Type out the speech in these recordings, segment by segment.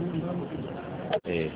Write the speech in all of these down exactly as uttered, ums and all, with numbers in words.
eh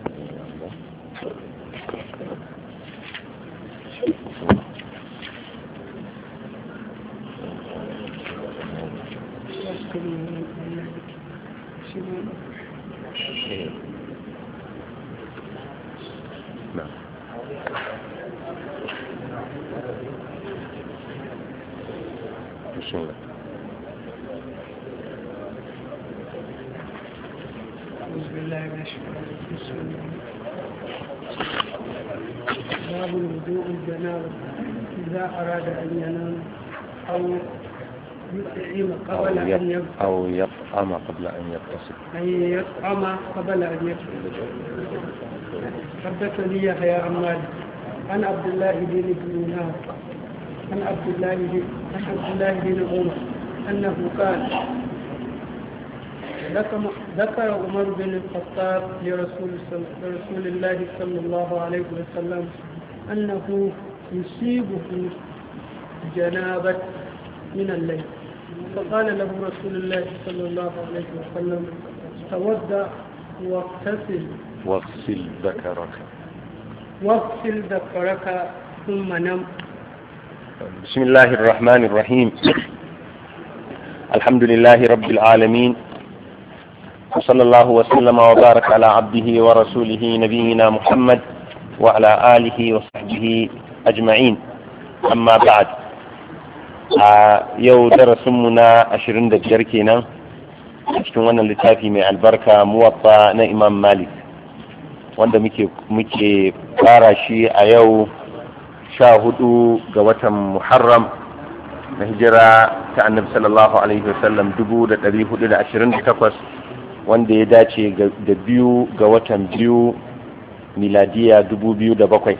باب الوضوء الجنابة إذا أراد أن ينام أو يطعم قبل أن يغتسل أو يطعم قبل أن يغتسل أن يطعم قبل أن يغتسل. حدثني يحيى عن مالك عن عبد الله بن دينار عن عبد الله بن عن عبد الله بن عمر أنه قال ذكر عمر بن الخطاب لرسول لرسول الله صلى الله عليه وسلم أنه يصيبه جنابة من الليل، فقال له رسول الله صلى الله عليه وسلم تودع واغتسل واغسل ذكرك واغسل ذكرك ثم نم. بسم الله الرحمن الرحيم. الحمد لله رب العالمين، وصلى الله وسلم وبارك على عبده ورسوله نبينا محمد وعلى آله وصحبه أجمعين. أما بعد، يو درسمنا عشرين دقيقة كنا cikin wannan littafi mai albarka muwatta na Imam Malik, wanda muke muke fara shi a yau sha hudu ga watan Muharram na hijira ta Annabi sallallahu alaihi wasallam dubu da ɗari hudu da ashirin da takwas, wanda ya dace da biyu ga watan biyu miladiya dubu biyu da bakwai.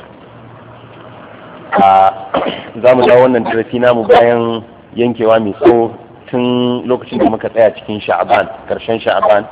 Za mu dawo wannan darasi namu bayan yankewa mai tsawo tun lokacin da muka tsaya cikin sha'aban, karshen sha'aban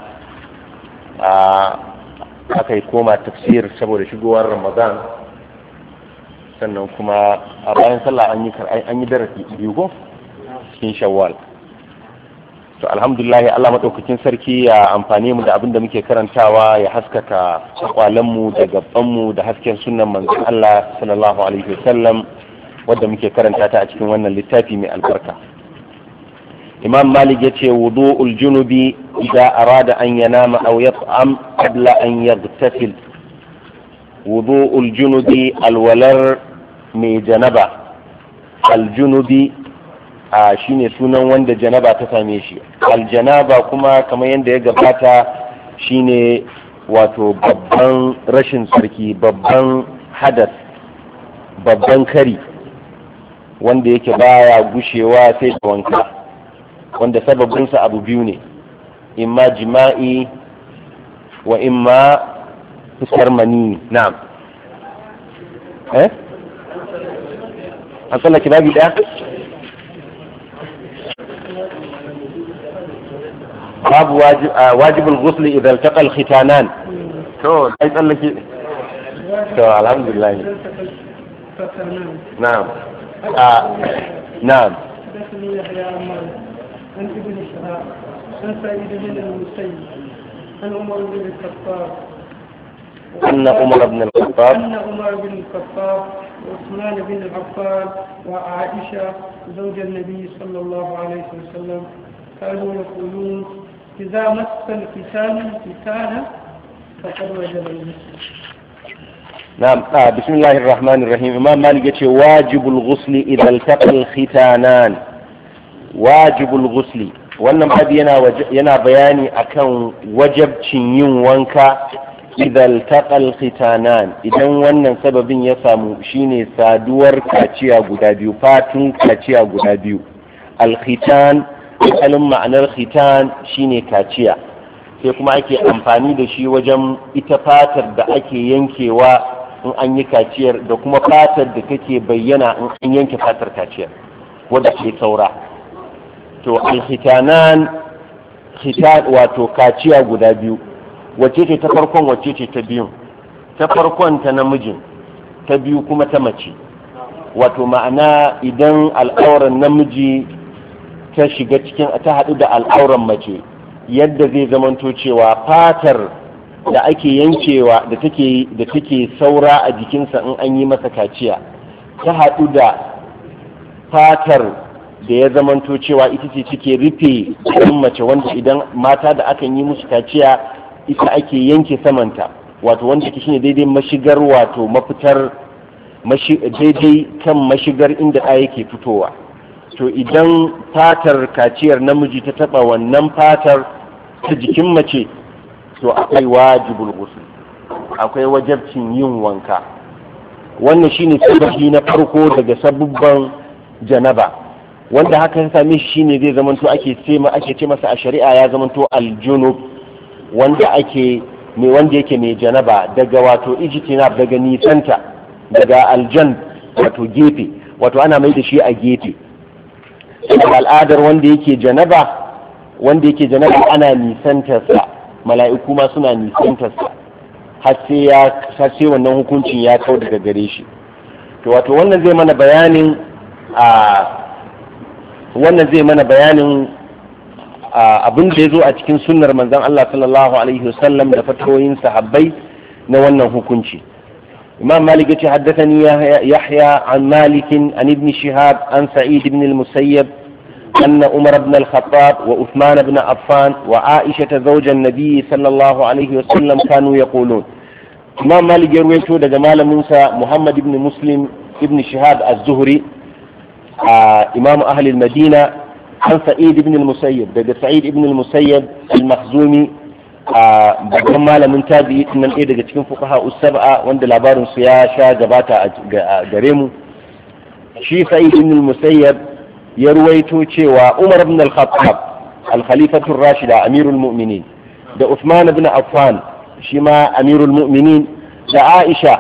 aka yi koma tafsir saboda shigowar ramadan, sannan kuma a bayan sallah an yi darasi biyu ko cikin shawwal. to alhamdulillah, Allah madaukakin sarki ya amfane mu da abin da muke karantawa, ya haskaka kwalanmu da gabanmu da hasken sunnan manzon Allah sallallahu alaihi wasallam wanda muke karanta ta a cikin wannan littafi mai albarka. Imam Malik yace wudu'ul junubi idza arada an yanama aw yat'am qabla an yaghtasil. wudu'ul junubi alwalar mai janaba, aljunubi a shine sunan wanda janaba ta same shi. Aljanaba kuma kamar yadda ya gabata shine wato babban rashin sarki, babban hadas, babban kari wanda yake baya gushewa sai da wanka, wanda sababinsa abu biyu ne, imma jima'i wa imma fitar mani. na'am eh an tsallake babi daya. باب واجب واجب الغسل اذا التقى الختانان. تو اي tsallake to alhamdulillah. نعم آه. نعم حدثني يحيى عن مالك عن ابن شهاب عن سعيد بن المسيب عن عمر بن الخطاب أن عمر بن الخطاب أن عمر بن الخطاب وعثمان بن عفان وعائشة زوج النبي صلى الله عليه وسلم كانوا يقولون إذا مس الختان الختان فقد وجب الغسل. نعم آه. بسم الله الرحمن الرحيم. إمام مالك يقول واجب الغسل إذا التقى الختانان. واجب الغسل wannan babi yana yana bayani akan wajabcin yin wanka idan taqal khitanan, idan wannan sababin ya samu, shine saduwar kaciya guda biyu, fatun kaciya guda biyu. Al khitan, asalin ma'anar khitan shine kaciya, sai kuma ake amfani da shi wajen ita fatar da ake yankewa in an yi kaciyar, da kuma fatar da take bayyana in an yanke fatar kaciyar wadda ke saura. To alkhitanan, khitan wato kaciya guda biyu, wacce ce ta farkon, wacce ce ta biyun? Ta farkon ta namijin, ta biyu kuma ta mace. Wato ma'ana idan al'auran namiji ta shiga cikin, ta haɗu da al'auran mace, yadda zai zamanto cewa fatar da ake yankewa da take da take saura a jikinsa in an yi masa kaciya ta haɗu da fatar da ya zamanto cewa ita ce take rufe jikin mace wanda idan mata da akan yi musu kaciya ita ake yanke samanta wato wanda ke shine daidai mashigar wato mafitar daidai kan mashigar inda ɗaya yake fitowa. To idan fatar kaciyar namiji ta taɓa wannan fatar ta jikin mace to akwai wajibul ghusl, akwai wajabcin yin wanka. Wannan shine sababi na farko daga sabubban janaba, wanda haka ya same shi shine zai zamanto ake ce ake ce masa a shari'a ya zamanto aljunub, wanda ake me wanda yake mai janaba daga wato ijtinab daga nisanta daga aljan wato gefe, wato ana mai da shi a gefe. Al'adar wanda yake janaba wanda yake janaba ana nisantarsa, mala'iku ma suna nisantarsa har sai ya har sai wannan hukuncin ya kau daga gare shi. To wato wannan zai mana bayanin a wannan zai mana bayanin abin da ya zo a cikin sunnar manzon Allah sallallahu alaihi wasallam da fatawoyin sahabbai na wannan hukunci. Imam Malik yace haddathani Yahya an Malik an Ibn Shihab an Sa'id ibn al-Musayyab أن عمر بن الخطاب وعثمان بن عفان وعائشة زوج النبي صلى الله عليه وسلم كانوا يقولون. إمام مالك يرويته ده جمال موسى محمد بن مسلم ابن شهاب الزهري آه إمام أهل المدينة عن سعيد بن المسيب ده سعيد بن المسيب المخزومي آه جمال من تابعي من إيه ده تكون فقهاء السبعة وند العبار سياشة جباتا جريمو. شي سعيد بن المسيب ya ruwaito cewa Umar ibn al-Khattab al-Khalifatu ar-Rashida Amirul Mu'minin da Uthman ibn Affan shi ma Amirul Mu'minin da Aisha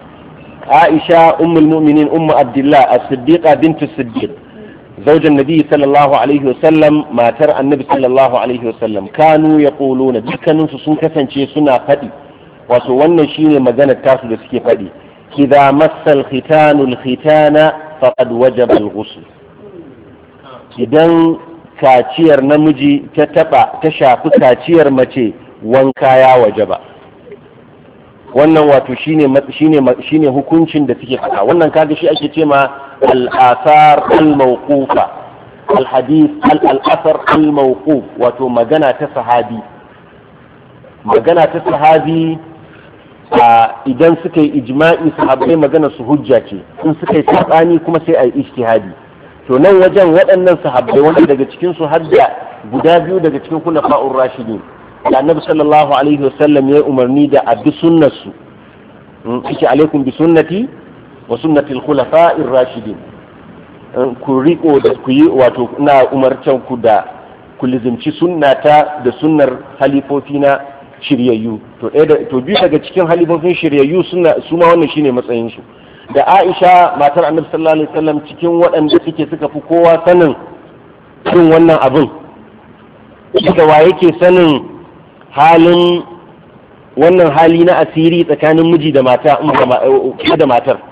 Aisha ummul mu'minin ummu Abdullah as-Siddiqa bint as-Siddiq zaujan Nabi sallallahu alaihi wa sallam matar Annabi sallallahu alaihi wa sallam kanu yaquluna dukkanin su sun kasance suna fadi wato wannan shine maganar tasu da suke fadi idza massal khitanu al-khitana faqad wajaba al-ghusl. Idan kaciyar namiji ta taba ta shafi kaciyar mace wanka ya wajaba. Wannan wato shine shine shine hukuncin da suke faɗa. Wannan kaga shi ake cewa al-athar al-mawqufa al-hadith al-athar al-mawquf wato magana ta sahabi. Magana ta sahabi idan suka yi ijma'i sahabbai magana su hujja ce, in suka yi sabani kuma sai a yi ijtihadi. To nan wajen waɗannan sahabbai wanda daga cikin su hadda guda biyu daga cikin khulafa'ur rashidin da Annabi sallallahu alaihi wasallam ya umarni da abbi sunnar su yake alaikum bi sunnati wa sunnati al-khulafa'ir rashidin, ku riko da ku yi wato ina umarcan ku da ku lizimci sunnata da sunnar halifofina shiryayyu. To ɗaya to biyu daga cikin halifofin shiryayyu suna su ma wannan shine matsayin su. Da Aisha matar Annabi sallallahu alaihi wasallam cikin waɗanda suke suka fi kowa sanin irin wannan abin, da wa yake sanin halin wannan hali na asiri tsakanin miji da mata da matar,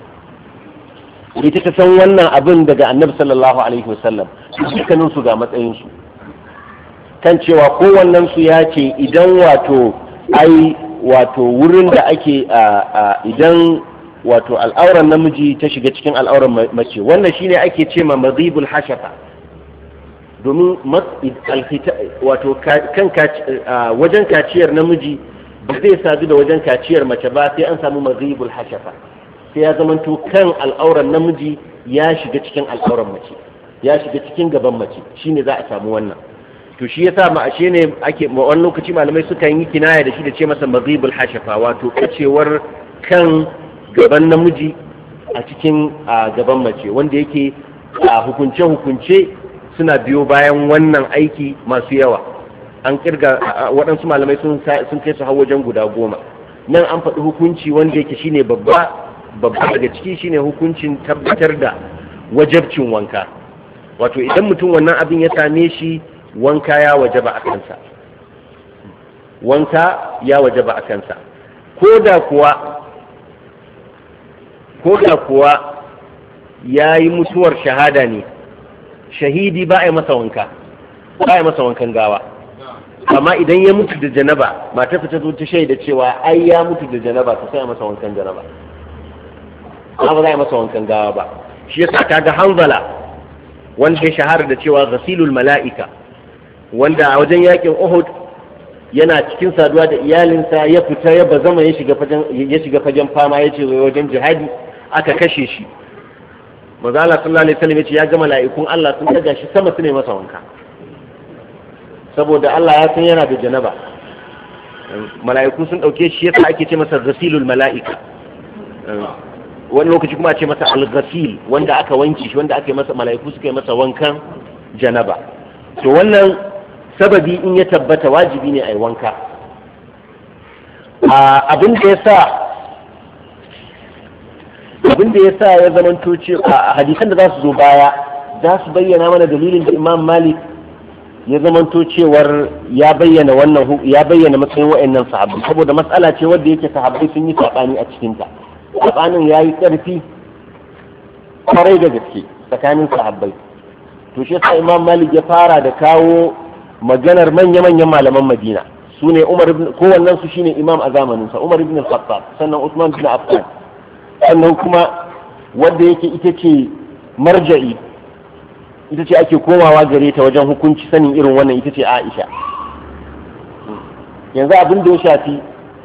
ita ta san wannan abin daga Annabi sallallahu alaihi wasallam, dukkanin su ga matsayin su kan cewa kowannen su ya ce idan wato ai wato wurin da ake idan wato al'auran namiji ta shiga cikin al'auran mace, wannan shine ake ce ma mazibul hashafa, domin wato kan wajen kaciyar namiji ba zai sadu da wajen kaciyar mace ba sai an samu mazibul hashafa, sai ya zamanto kan al'auran namiji ya shiga cikin al'auran mace, ya shiga cikin gaban mace, shine za a samu wannan. To shi yasa ma ashe ne ake wani lokaci malamai suka yi kinaya da shi da ce masa mazibul hashafa, wato kacewar kan gaban namiji a cikin gaban mace, wanda yake a hukunce-hukunce suna biyo bayan wannan aiki masu yawa. An kirga waɗansu malamai sun kai su hau wajen guda goma. Nan an faɗi hukunci wanda yake shine babba babba daga ciki shine hukuncin tabbatar da wajabcin wanka, wato idan mutum wannan abin ya same shi wanka ya wajaba a kansa, wanka ya wajaba a kansa ko da kuwa ko da kuwa ya yi mutuwar shahada ne, shahidi ba a yi masa wanka, ba a yi masa wankan gawa, amma idan ya mutu da janaba matar ta zo ta shaida cewa ai ya mutu da janaba ta sai masa wankan janaba amma ba za a masa wankan gawa ba. shi yasa kaga Hanzala wanda ya shahara da cewa ghasilul mala'ika, wanda a wajen yakin Uhud yana cikin saduwa da iyalinsa ya fita ya bazama ya shiga fagen ya shiga fagen fama ya ce wajen jihadi aka kashe shi. Manzo Allah sallallahu alaihi wasallam ya ce ya ga mala'ikun Allah sun daga shi sama su ne masa wanka saboda Allah ya san yana da janaba. Mala'iku sun dauke shi yasa ake ce masa ghasilul mala'ika. Wani lokaci kuma a ce masa al-ghasil wanda aka wanke shi, wanda aka yi masa mala'iku suka yi masa wankan janaba. To wannan sababi in ya tabbata wajibi ne a yi wanka. Abin da ya sa abin da ya sa ya zamanto cewa hadisan da za su zo baya za su bayyana mana dalilin da Imam Malik ya zamanto cewar ya bayyana wannan ya bayyana matsayin wa'annan sahabbai, saboda matsala ce wadda yake sahabbai sun yi sabani a cikin ta. Sabanin yayi karfi kwarai da gaske tsakanin sahabbai. To shi yasa Imam Malik ya fara da kawo maganar manya-manyan malaman Madina, su ne Umar ibn kowannen su shine imam a zamanin sa, Umar ibn al-Khattab, sannan Uthman ibn Affan, sannan kuma wanda yake ita ce marja'i, ita ce ake komawa gare ta wajen hukunci sanin irin wannan, ita ce Aisha. Yanzu abin da ya shafi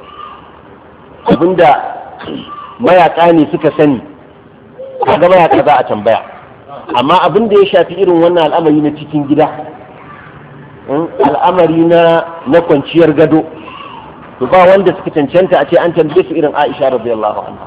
abin da mayaka ne suka sani, kaga mayaka za a tambaya, amma abin da ya shafi irin wannan al'amari na cikin gida, al'amari na na kwanciyar gado, to ba wanda suka cancanta a ce an tambaye su irin Aisha radiyallahu anha.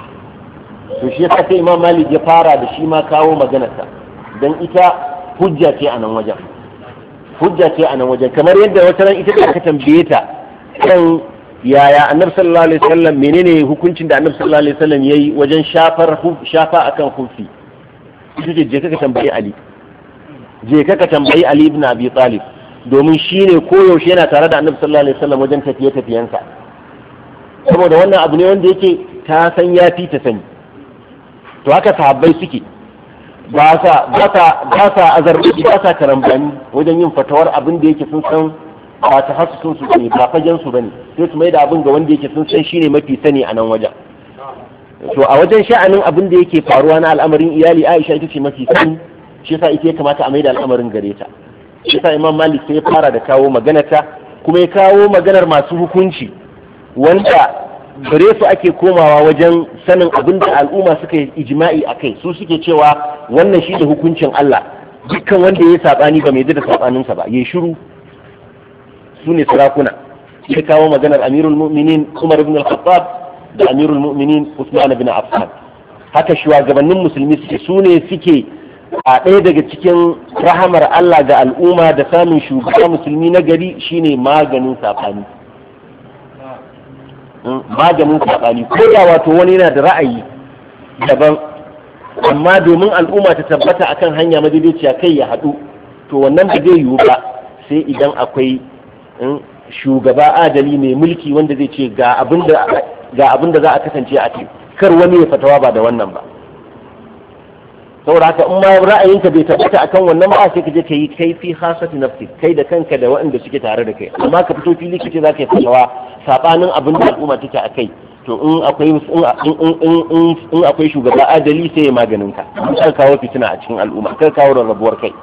To shi yasa sai Imam Malik ya fara da shi ma kawo maganarsa, dan ita hujja ce a nan wajen hujja ce a nan wajen kamar yadda wata ran ita da aka tambaye ta kan yaya Annabi sallallahu alaihi wasallam menene hukuncin da Annabi sallallahu alaihi wasallam yayi wajen shafar shafa akan hufi, ita ce je ka tambayi Ali je ka tambayi Ali ibn Abi Talib, domin shi ne koyaushe yana tare da Annabi sallallahu alaihi wasallam wajen tafiye-tafiyensa, saboda wannan abu ne wanda yake ta san ya fi ta sani. To haka sahabbai suke, ba sa ba sa ba sa azarbi ba sa karambani wajen yin fatawar abin da yake sun san ba ta hasu sun su ne ba fagen su bane, sai su mai da abin ga wanda yake sun san shine mafi sani a nan wajen. To a wajen sha'anin abin da yake faruwa na al'amarin iyali, Aisha ita ce mafi sani, shi yasa ita ya kamata a mai da al'amarin gare ta. Shi yasa Imam Malik sai ya fara da kawo maganarta, kuma ya kawo maganar masu hukunci wanda gare su ake komawa wajen sanin abin da al'umma suka yi ijma'i a kai. Su suke cewa wannan shi da hukuncin Allah, dukkan wanda ya sabani ba mai da sabaninsa ba ya shiru. Su ne sarakuna. Ya kawo maganar Amirul Mu'minin Umar ibn al-Khattab da Amirul Mu'minin Uthman ibn Affan. Haka shugabannin musulmi suke, su ne suke a ɗaya daga cikin rahamar Allah ga al'umma da samun shugaba musulmi na gari shine maganin saɓani. Maganin saɓani, ko da wato wani yana da ra'ayi daban, amma domin al'umma ta tabbata akan hanya madaidaiciya kai ya haɗu, to wannan ba zai yiwu ba sai idan akwai shugaba adali mai mulki wanda zai ce ga abin da za a kasance a ce, kar wani ya fatawa ba da wannan ba. Saboda haka in ma ra'ayinka bai tabbata akan wannan ba sai ka je ka yi kai fi khasati nafsi, kai da kanka da waɗanda suke tare da kai, amma ka fito fili kace za ka yi fatawa sabanin abin da al'umma take a kai, to in akwai in akwai shugaba adali sai ya maganin ka, kar kawo fitina a cikin al'umma, kar kawo rarrabuwar kai.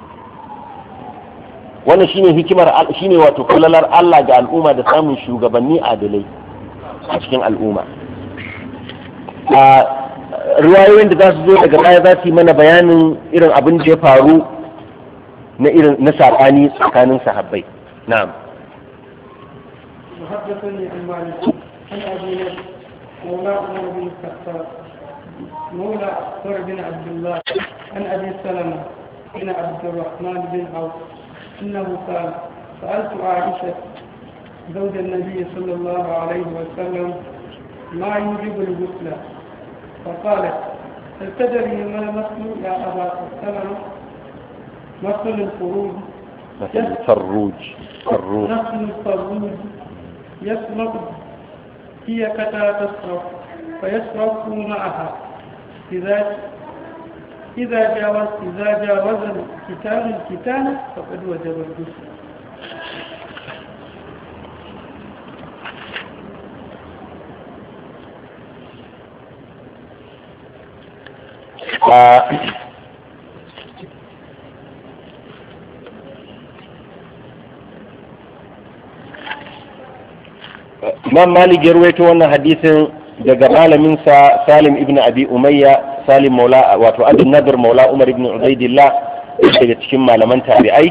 Wannan shine hikimar, shine wato kullalar Allah ga al'umma da samun shugabanni adalai a cikin al'umma. Riwayoyin da za su zo daga baya za su yi mana bayanin irin abin da ya faru na irin na saɓani tsakanin sahabbai. Na'am. وحدثني عن مالك عن ابي نصر مولى عمر بن الخطاب مولى عمر بن عبد الله عن ابي سلمه بن عبد الرحمن بن عوف انه قال سالت عائشه زوج النبي صلى الله عليه وسلم ما يوجب الغسل، فقالت هل تدري ما المثل يا ابا سلمه؟ مثل الفروج مثل الفروج فروج مثل الفروج يسرق هي كتا تسرق فيسرق معها إذا إذا جاوز إذا جاوز الكتاب الكتاب فقد وجب الغسل. Imam Malik ya ruwaito wannan hadisin daga malaminsa Salim ibn Abi Umayya, Salim maula wato Abdul Nadir maula Umar ibn Ubaidillah, daga cikin malaman tabi'ai.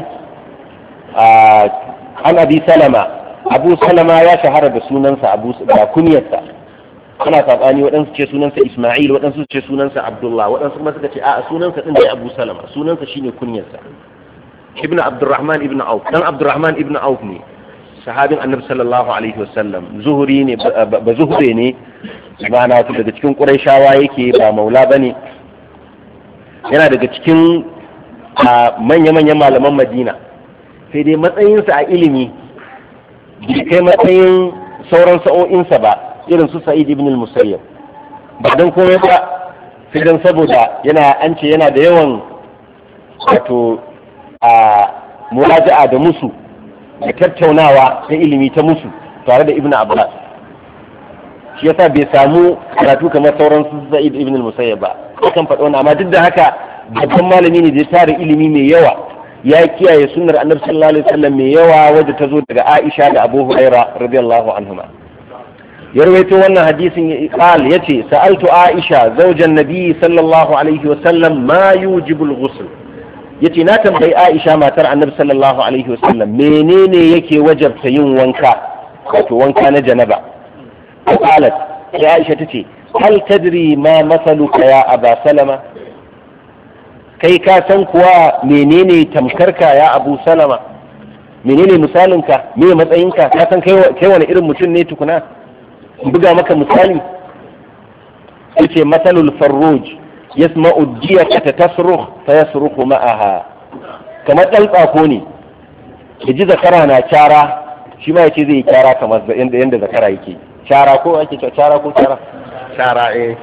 An Abi Salama, Abu Salama ya shahara da sunansa Abu da kunyarsa. Ana sabani waɗansu ce sunansa Isma'il, waɗansu ce sunansa Abdullah, waɗansu kuma suka ce a sunansa din da Abu Salama, sunansa shine kunyarsa. Ibn Abdurrahman ibn Auf, dan Abdurrahman ibn Auf ne. Sahabin annabi sallallahu alaihi wasallam, zuhuri ne ba zuhure ne, ma'ana wato daga cikin quraishawa yake, ba maula bane. Yana daga cikin manya-manyan malaman Madina, sai dai matsayinsa a ilimi bai kai matsayin sauran sa'o'insa ba, irin su Sa'id ibn al-Musayyab. Ba dan komai ba, sai dan saboda yana an ce yana da yawan wato a muraja'a da musu da tattaunawa ta ilimi ta musu tare da Ibn Abbas, shi yasa bai samu karatu kamar sauran su Sa'id ibn al-Musayyab ba. Kan faɗo na, amma duk da haka babban malami ne da ya tara ilimi mai yawa, ya kiyaye sunnar Annabi sallallahu alaihi wasallam mai yawa wadda ta zo daga Aisha da Abu Huraira radiyallahu anhuma. Ya rawaito wannan hadisin, qal yace sa'altu Aisha zawjan nabi sallallahu alaihi wasallam ma yujibu al-ghusl. yace na tambayi Aisha matar Annabi sallallahu alaihi wasallam menene yake wajabta yin wanka, wato wanka na janaba. qalat, sai Aisha tace hal tadri ma masaluka ya Aba Salama, kai ka san kuwa menene tamkarka ya Abu Salama, menene misalinka, me matsayinka, ka san kai kai wani irin mutum ne tukuna, in buga maka misali. yace masalul farruj yasma'u diyaka tasrukh fa yasrukhu ma'aha, kamar dan tsako ne yaji zakara na cara, shi ma yace zai yi cara kamar yanda yanda zakara yake cara, ko ake cewa cara ko cara cara eh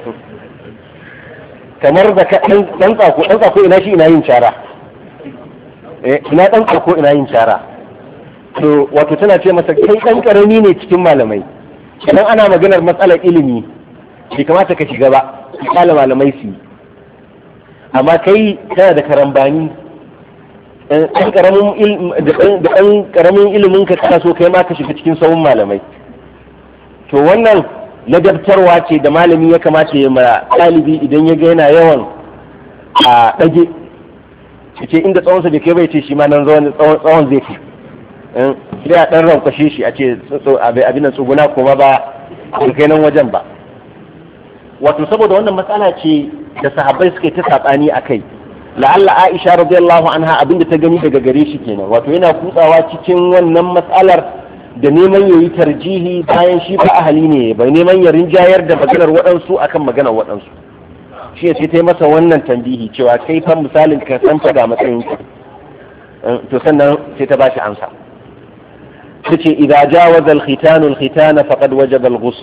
kamar zaka dan tsako dan tsako ina shi ina yin cara eh ina dan tsako ina yin cara. to wato tana ce masa kai dan karami ne cikin malamai, idan ana maganar matsalar ilimi bai kamata ka shiga ba, kala malamai su, amma kai kana da karambani, ɗan ƙaramin ilimin ka kana so kai ma ka shiga cikin sahun malamai. To wannan ladabtarwa ce da malami ya kamata ya mara ɗalibi idan ya ga yana yawan a ɗage, ce inda tsawonsa bai kai bai ce shi ma nan tsawon zai fi, sai a ɗan rankwashe shi a ce abin nan tsuguna kuma ba kai nan wajen ba. Wato saboda wannan matsala ce da sahabbai suke ta sabani akai, la'alla Aisha radiyallahu anha abinda ta gani daga gare shi kenan, wato yana kutsawa cikin wannan matsalar da neman yayi tarjihi bayan shi ba ahali ne, bai neman ya rinjayar da maganar waɗansu akan maganar waɗansu. Shi ya ce ta yi masa wannan tambihi cewa kai fa misalin ka san fa ga matsayin ka, to sannan sai ta bashi amsa. tace idza jawaza al-khitanu al-khitana faqad wajaba al-ghusl,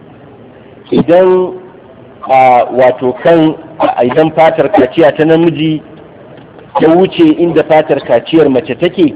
idan wato kan idan fatar kaciya ta namiji ta wuce inda fatar kaciyar mace take,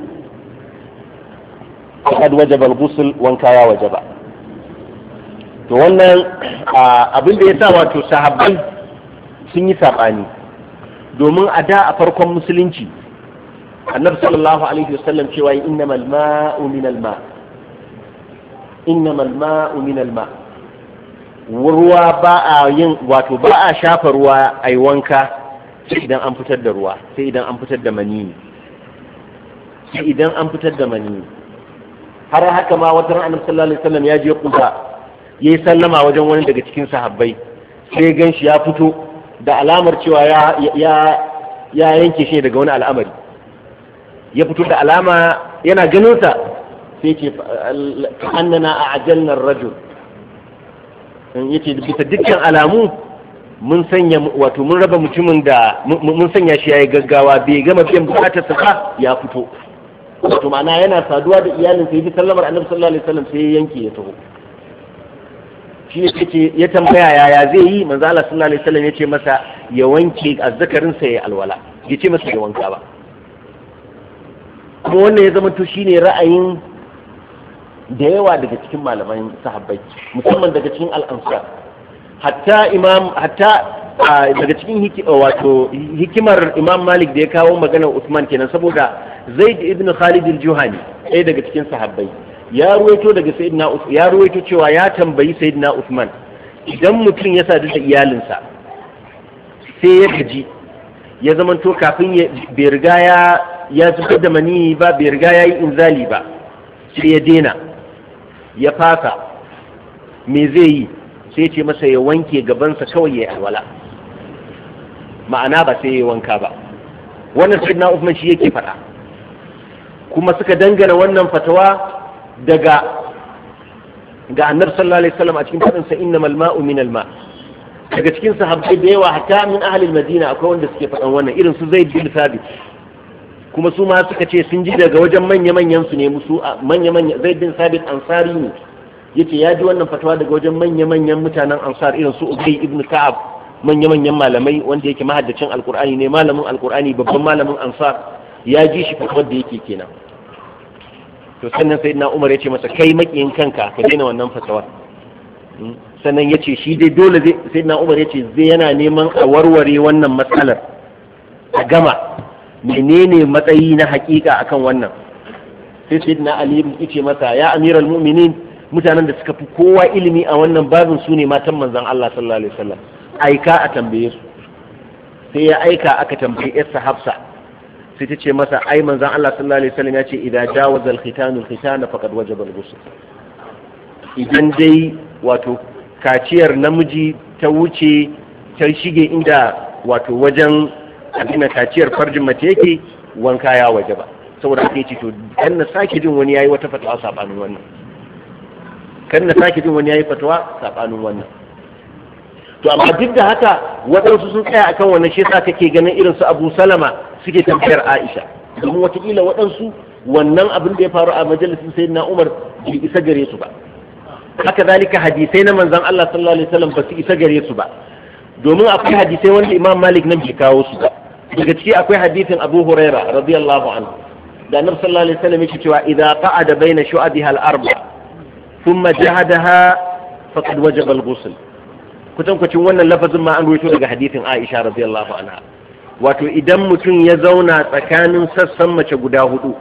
kad wajaba al-ghusl, wanka ya wajaba. to wannan abin da yasa wato sahabbai sun yi sabani, domin a da a farkon musulunci annabi sallallahu alaihi wasallam cewa innamal ma'u minal ma' innamal ma'u minal ma' ruwa ba a yin wato ba a shafa ruwa ai wanka sai idan an fitar da ruwa, sai idan an fitar da maniyyi, sai idan an fitar da maniyyi. har haka ma wata ran annabi sallallahu alaihi wasallam ya je Quba, yayi sallama wajen wani daga cikin sahabbai, sai gan shi ya fito da alamar cewa ya ya ya yanke shi daga wani al'amari, ya fito da alama yana ganin sa sai ce annana a'jalna ar-rajul, yace bisa dukkan alamu mun sanya wato mun raba mutumin da mun sanya shi yayi gaggawa bai gama biyan bukatar sa ya fito, wato ma'ana yana saduwa da iyalin sa, yi sallamar annabi sallallahu alaihi wasallam sai ya yanke ya taho. shi ne yake ya tambaya yaya zai yi, manzo Allah sallallahu alaihi wasallam yace masa ya wanke azzakarin sa ya alwala, yace masa ya wanka ba. kuma wannan ya zama to shine ra'ayin da yawa daga cikin malaman sahabbai, musamman daga cikin al-ansar. hatta imam hatta daga cikin wato hikimar Imam Malik da ya kawo maganar Usman kenan saboda Zaid ibn Khalid al-Juhani ɗaya daga cikin sahabbai ya ruwaito daga Sayyidina Usman ya ruwaito cewa ya tambayi Sayyidina Usman idan mutum ya sadu da iyalinsa sai ya gaji ya zamanto kafin ya bai riga ya ya zubar da mani ba bai riga ya yi inzali ba sai ya dena ya fasa me zai yi sai ce masa ya wanke gabansa kawai ya alwala ma'ana ba sai ya wanka ba wannan Sayyidina Usman shi yake faɗa kuma suka dangana wannan fatawa daga ga Annabi sallallahu alaihi wasallam a cikin fadin sa innamal ma'u minal ma' daga cikin sahabbai da yawa hatta min ahli al-Madina akwai wanda suke faɗan wannan irin su Zaid bin Thabit kuma su ma suka ce sun ji daga wajen manya manyan su ne musu manya manya Zaid bin Thabit ansari ne yace ya ji wannan fatawa daga wajen manya manyan mutanen ansar irin su Ubay ibn Ka'ab manya manyan malamai wanda yake mahaddacin alqur'ani ne malamin alqur'ani babban malamin ansar ya ji shi fatawar da yake kenan to sannan sayyidina Umar ya ce masa kai makiyin kanka ka daina wannan fatawar sannan ya ce shi dai dole zai sayyidina Umar ya ce zai yana neman a warware wannan matsalar a gama menene matsayi na hakika akan wannan sai sayyidina Ali ya ce masa ya amiral mu'minin mutanen da suka fi kowa ilimi a wannan babin su ne matan manzon Allah sallallahu alaihi wasallam aika a tambaye su sai ya aika aka tambayi yarsa Hafsa sai ta ce masa ai manzon Allah sallallahu alaihi wasallam ya ce idza jawaza al-khitanu al-khitana faqad wajaba al-ghusl idan dai wato kaciyar namiji ta wuce ta shige inda wato wajen abin kaciyar farjin mace yake wanka ya wajaba saboda haka yace to dan na sake jin wani yayi wata fatawa sabanin wannan kan na sake jin wani yayi fatawa sabanin wannan to amma duk da haka waɗansu sun tsaya akan wannan shi yasa kake ganin irin su Abu Salama suke tambayar Aisha domin watakila waɗansu wannan abin da ya faru a majalisin Sayyidina Umar bai isa gare su ba haka zalika hadisai na manzon Allah sallallahu alaihi wasallam ba su isa gare su ba domin akwai hadisai wanda Imam Malik nan bai kawo su ba daga ciki akwai hadisin Abu Huraira radiyallahu anhu da Annabi sallallahu alaihi wasallam yake cewa idza qa'ada baina shu'abiha al-arba thumma jahadaha faqad wajaba al-ghusl kutankwacin wannan lafazin ma an ruwaito daga hadisin Aisha radiyallahu anha wato idan mutum ya zauna tsakanin sassan mace guda hudu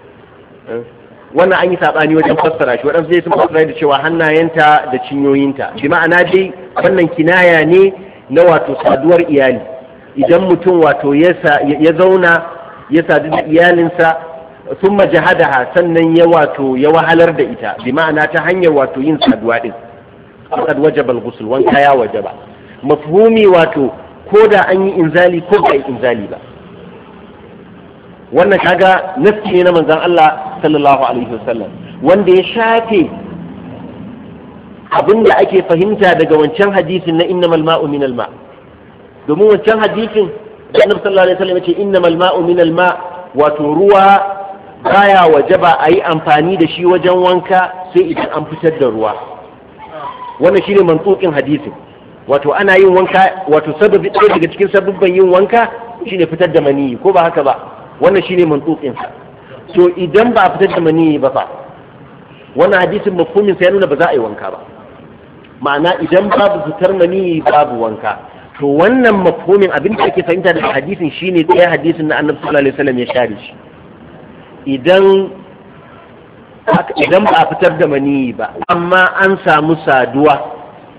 wannan an yi sabani wajen fassara shi waɗansu zai sun fassara da cewa hannayenta da cinyoyinta bi ma'ana dai wannan kinaya ne na wato saduwar iyali idan mutum wato ya zauna ya sadu da iyalinsa sun majahadaha sannan ya wato ya wahalar da ita bi ma'ana ta hanyar wato yin saduwa din faqad wajaba al-ghusl wanka ya wajaba mafhumi wato ko da an yi inzali ko ba yi inzali ba wannan kaga nafsi ne na manzon Allah sallallahu alaihi wasallam wanda ya shafe abinda ake fahimta daga wancan hadisin na innamal ma'u minal ma domin wancan hadisin da Annabi sallallahu alaihi wasallam ya ce innamal ma'u minal ma wato ruwa baya wajaba a yi amfani da shi wajen wanka sai idan an fitar da ruwa wannan shine mantsukin hadisin wato ana yin wanka wato sababi ɗaya daga cikin sababban yin wanka shine fitar da maniyi ko ba haka ba wannan shine mantsukin sa to idan ba a fitar da maniyi ba fa wannan hadisin mafhumin sa ya nuna ba za a yi wanka ba ma'ana idan babu fitar maniyi babu wanka to wannan mafhumin abin da ake fahimta daga hadisin shine ɗaya hadisin na Annabi sallallahu alaihi wasallam ya share shi idan idan ba a fitar da maniyi ba amma an samu saduwa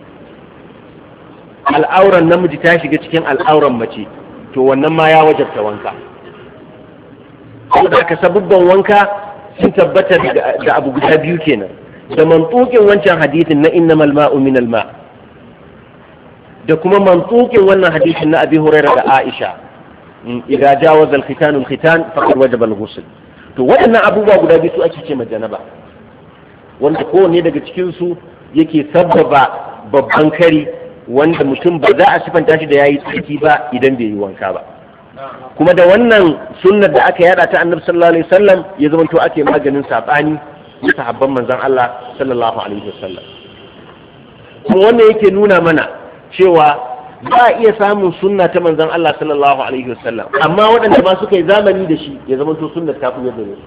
al'auran namiji ta shiga cikin al'auran mace to wannan ma ya wajabta wanka saboda ka sabubban wanka sun tabbata da abu guda biyu kenan da mantukin wancan hadisin na innamal ma'u minal ma da kuma mantukin wannan hadisin na Abi Hurairah da Aisha idza jawaza al-khitan al-khitan faqad wajaba al-ghusl to waɗannan abubuwa guda biyu su ake ce janaba wanda kowanne daga cikin su yake sabbaba babban kari wanda mutum ba za a sifanta shi da yayi tsarki ba idan bai yi wanka ba kuma da wannan sunnar da aka yada ta Annabi sallallahu alaihi wasallam ya zama to ake maganin sabani na sahabban manzon Allah sallallahu alaihi wasallam kuma wannan yake nuna mana cewa za a iya samun sunna ta manzon Allah sallallahu alaihi wasallam amma waɗanda ba suka yi zamani da shi ya zama to sunnar ta fi yadda ne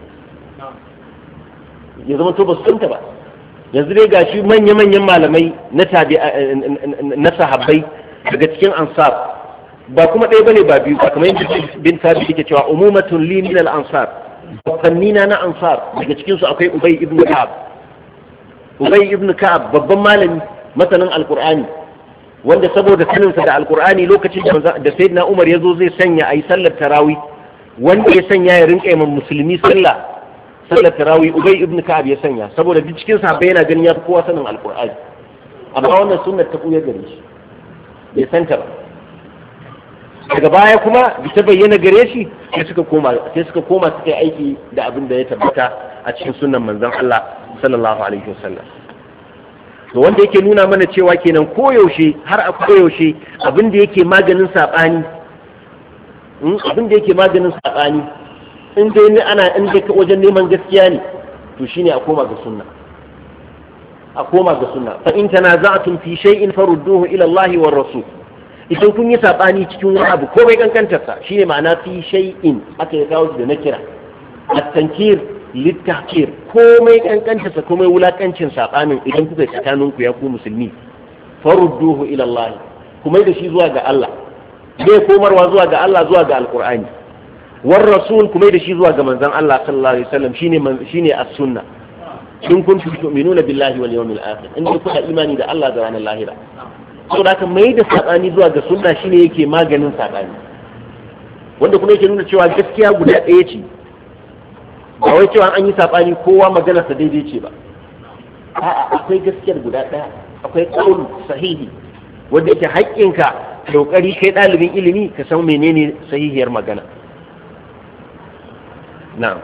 ya zama to ba su sunta ba yanzu dai gashi manya-manyan malamai na tabi na sahabbai daga cikin ansar ba kuma ɗaya bane ba biyu ba kamar yadda bin Thabit yake cewa umumatun li min al-ansar bakannina na ansar daga cikin su akwai Ubay ibn Ka'ab Ubay ibn Ka'ab babban malami masanin alqur'ani wanda saboda saninsa da alqur'ani lokacin da da sayyidina Umar yazo zai sanya ayi sallar tarawih wanda ya sanya ya rinka yin musulmi sallah sallar tarawih Ubay ibn Ka'ab ya sanya saboda duk cikin sahabbai yana ganin ya fi kowa sanin alqur'ani amma wannan sunnar ta kuya gare shi bai santa ba daga baya kuma ta bayyana gare shi sai suka koma sai suka koma suka yi aiki da abin da ya tabbata a cikin sunnan manzon Allah sallallahu alaihi wasallam to wanda yake nuna mana cewa kenan koyaushe har a koyaushe abin da yake maganin sabani abin da yake maganin sabani in dai ne ana in dai wajen neman gaskiya ne to shine a koma ga sunna a koma ga sunna fa in tanaza'tum fi shay'in farudduhu ila Allah war rasul idan kun yi sabani cikin wani abu komai kankantar sa shine ma'ana fi shay'in aka yi kawo da nakira at-tankir lit-tahqir komai kankantar sa komai wulakancin sabanin idan kuka tsakanin ku ya ku musulmi farudduhu ila Allah kuma da shi zuwa ga Allah zai komarwa zuwa ga Allah zuwa ga alqur'ani war rasul kuma da shi zuwa ga manzon Allah sallallahu alaihi wasallam shine shine as-sunnah in kuntum tu'minuna billahi wal yawmil akhir in kuna imani da Allah da ranar lahira to da kan mai da sabani zuwa ga sunna shine yake maganin sabani wanda kuma yake nuna cewa gaskiya guda ɗaya ce ba wai cewa an yi sabani kowa maganar sa daidai ce ba a'a akwai gaskiyar guda ɗaya akwai qaul sahihi wanda yake haƙƙinka kokari kai ɗalibin ilimi ka san menene sahihiyar magana na'am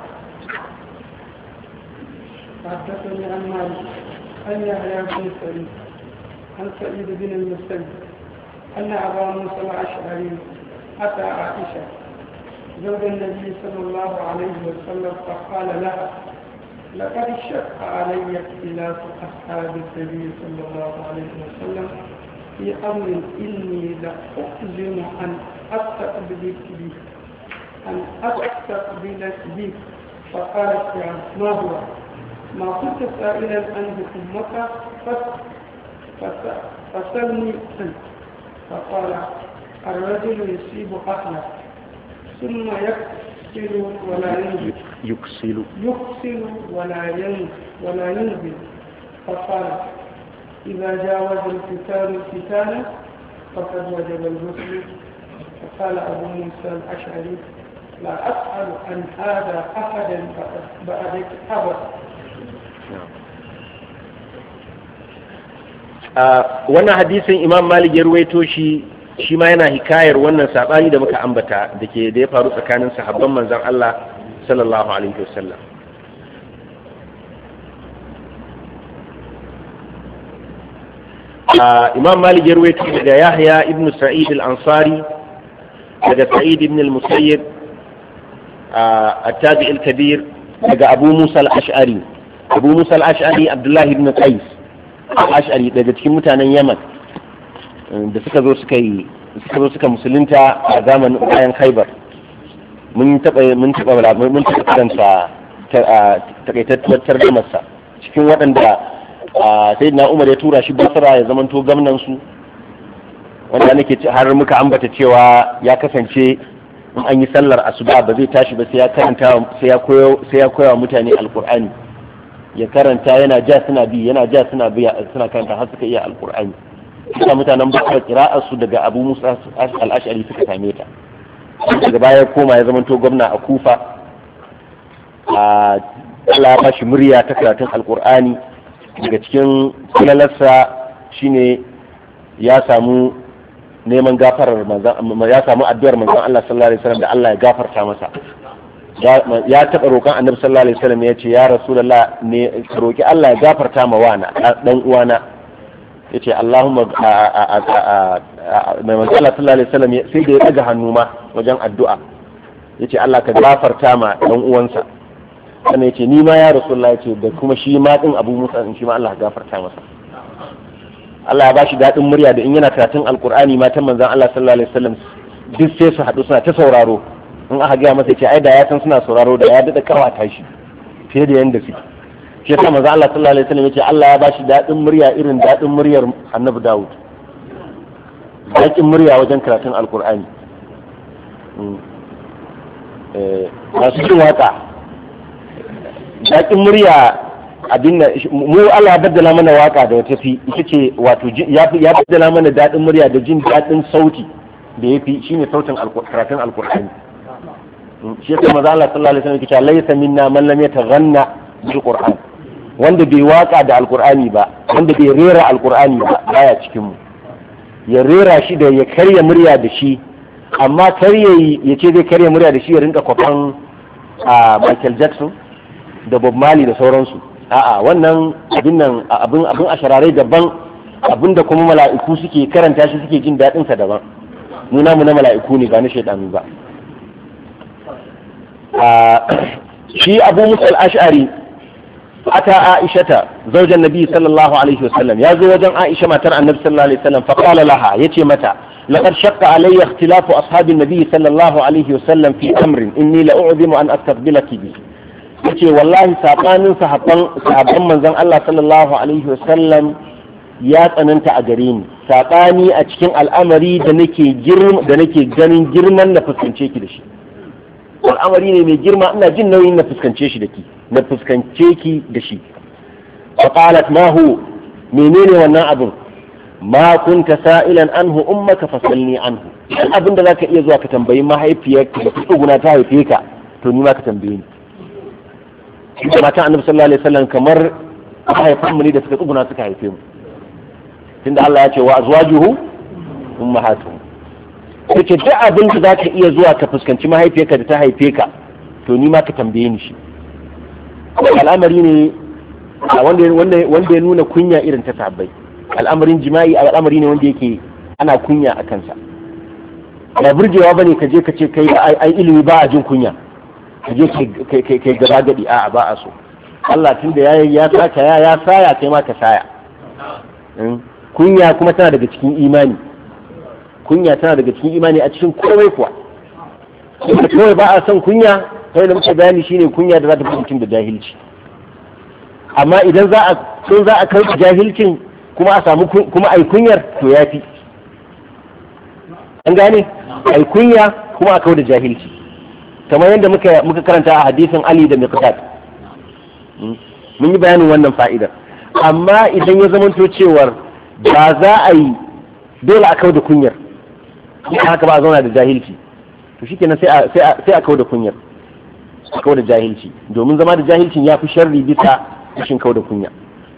حدثني عن مالك أن يحيى بن سعيد عن سعيد بن المسيب أن أبا موسى الأشعري أتى عائشة زوج النبي صلى الله عليه وسلم فقال لها لقد شق علي اختلاف أصحاب النبي صلى الله عليه وسلم في أمر إني لأحزن أن أستقبلك به أن أستقبلك به فقالت ما هو ما كنت سائلا عنه أمك فسلني أنت فقال الرجل يصيب أهله ثم يكسل ولا ينزل يكسل يكسل ولا ينزل ولا ينزل فقال إذا جاوز القتال القتال فقد وجب الغسل فقال أبو موسى الأشعري لا أسأل عن هذا أحدا بعدك أبدا wannan hadisin Imam Malik ya ruwaito shi shi ma yana hikayar wannan sabani da muka ambata da ke da ya faru tsakanin sahabban manzon Allah sallallahu alaihi wasallam Imam Malik ya ruwaito daga Yahya ibn Sa'id al-Ansari daga Sa'id ibn al-Musayyib at-Tabi' al-Kabir daga Abu Musa al-Ash'ari Abu Musa al-Ash'ari Abdullah ibn Qais al-Ash'ari daga cikin mutanen Yaman da suka zo suka yi suka zo suka musulunta a zamanin bayan Khaibar mun taba mun taba mun taba karanta takaitattuwar tarjumarsa cikin waɗanda sayyidina Umar ya tura shi Basra ya zamanto gwamnan su wanda nake har muka ambata cewa ya kasance in an yi sallar asuba ba zai tashi ba sai ya karanta sai ya koyo sai ya koya mutane alqur'ani ya karanta yana ja suna bi yana ja suna bi suna karanta har suka iya alqur'ani kuma mutanen Basra qira'ar su daga Abu Musa al-Ash'ari suka same ta daga baya koma ya zama to gwamna a Kufa a Allah ya bashi murya ta karatun alqur'ani daga cikin kulalarsa shine ya samu neman gafarar manzon ya samu addu'ar manzon Allah sallallahu alaihi wasallam da Allah ya gafarta masa ya taɓa roƙon annabi sallallahu alaihi wasallam ya ce ya rasulullah ne roƙi Allah ya gafarta ma wana dan uwana yace Allahumma mai manzon Allah sallallahu alaihi wasallam sai da ya daga hannu ma wajen addu'a yace Allah ka gafarta ma dan uwansa sannan yace ni ma ya rasulullah yace da kuma shi ma din Abu Musa shi ma Allah ya gafarta masa Allah ya bashi dadin murya da in yana karatun alqur'ani ma ta manzon Allah sallallahu alaihi wasallam duk sai su haɗu suna ta sauraro in aka gaya masa ce ai da ya san suna sauraro da ya dada kawata shi fiye da yanda suke shi yasa manzo Allah sallallahu alaihi wasallam yace Allah ya bashi dadin murya irin dadin muryar Annabi Dawud zaƙin murya wajen karatun alkur'ani masu jin waka zaƙin murya abin da mu Allah ya baddala mana waka da wata fi ita ce wato ya baddala mana daɗin murya da jin daɗin sauti da ya fi shine sautin karatun alkur'ani shi yasa maza Allah sallallahu alaihi wasallam yake cewa laysa minna man lam yataghanna bil qur'an wanda bai waka da alkur'ani ba wanda bai rera alkur'ani ba baya cikin mu ya rera shi da ya karya murya da shi amma karye ya ce zai karya murya da shi ya rinka kwafan a Michael Jackson da Bob Marley da sauransu a'a wannan abin nan abin abin ashararai daban abin da kuma mala'iku suke karanta shi suke jin daɗin sa daban mu namu na mala'iku ne ba na shaidanu ba shi Abu Musa al-Ash'ari ata Aishata zaujan Nabi sallallahu alaihi wasallam ya zo wajen Aisha matar Annabi sallallahu alaihi wasallam fa qala laha yace mata laqad shaqqa alayya ikhtilafu ashabi Nabi sallallahu alaihi wasallam fi amrin inni la u'zimu an astaqbilaki bi yace wallahi sabanin sahabban sahabban manzon Allah sallallahu alaihi wasallam ya tsananta a gare ni sabani a cikin al'amari da nake girma da nake ganin girman na fuskance ki da shi al'amari ne mai girma ina jin nauyin na fuskance shi da ki na fuskance ki da shi fa qalat ma hu menene wannan abin ma kunta sa'ilan anhu ummaka fasalni anhu abin da zaka iya zuwa ka tambayi mahaifiyarka da tsuguna ta haife ka to ni ma ka tambaye ni matan annabi sallallahu alaihi wasallam kamar mahaifan mu ne da suka tsuguna suka haife mu tunda Allah ya ce wa azwajuhu ummahatuhum kace duk abin da zaka iya zuwa ka fuskanci mahaifiyarka da ta haife ka to ni ma ka tambaye ni shi al'amari ne wanda wanda wanda ya nuna kunya irin ta sahabbai al'amarin jima'i al'amari ne wanda yake ana kunya a kansa ba burgewa bane ka je ka ce kai ai ilimi ba a jin kunya ka je kai kai kai gaba gadi a'a ba a so Allah tunda ya ya saka ya ya saya kai ma ka saya kunya kuma tana daga cikin imani kunya tana daga cikin imani a cikin komai kuwa kawai ba a son kunya kawai da muke bayani shine kunya da za ta fi mutum da jahilci amma idan za a sun za a karɓi jahilcin kuma a samu kuma ai kunyar to yafi an gane ai kunya kuma a kawo da jahilci kamar yadda muka muka karanta a hadisin Ali da Miqdad mun yi bayanin wannan fa'idar amma idan ya zamanto cewar ba za a yi dole a kawo da kunyar kuma haka ba a zauna da jahilci to shikenan sai a sai a sai a kawo da kunyar a kawo da jahilci domin zama da jahilcin ya fi sharri bisa rashin kawo da kunya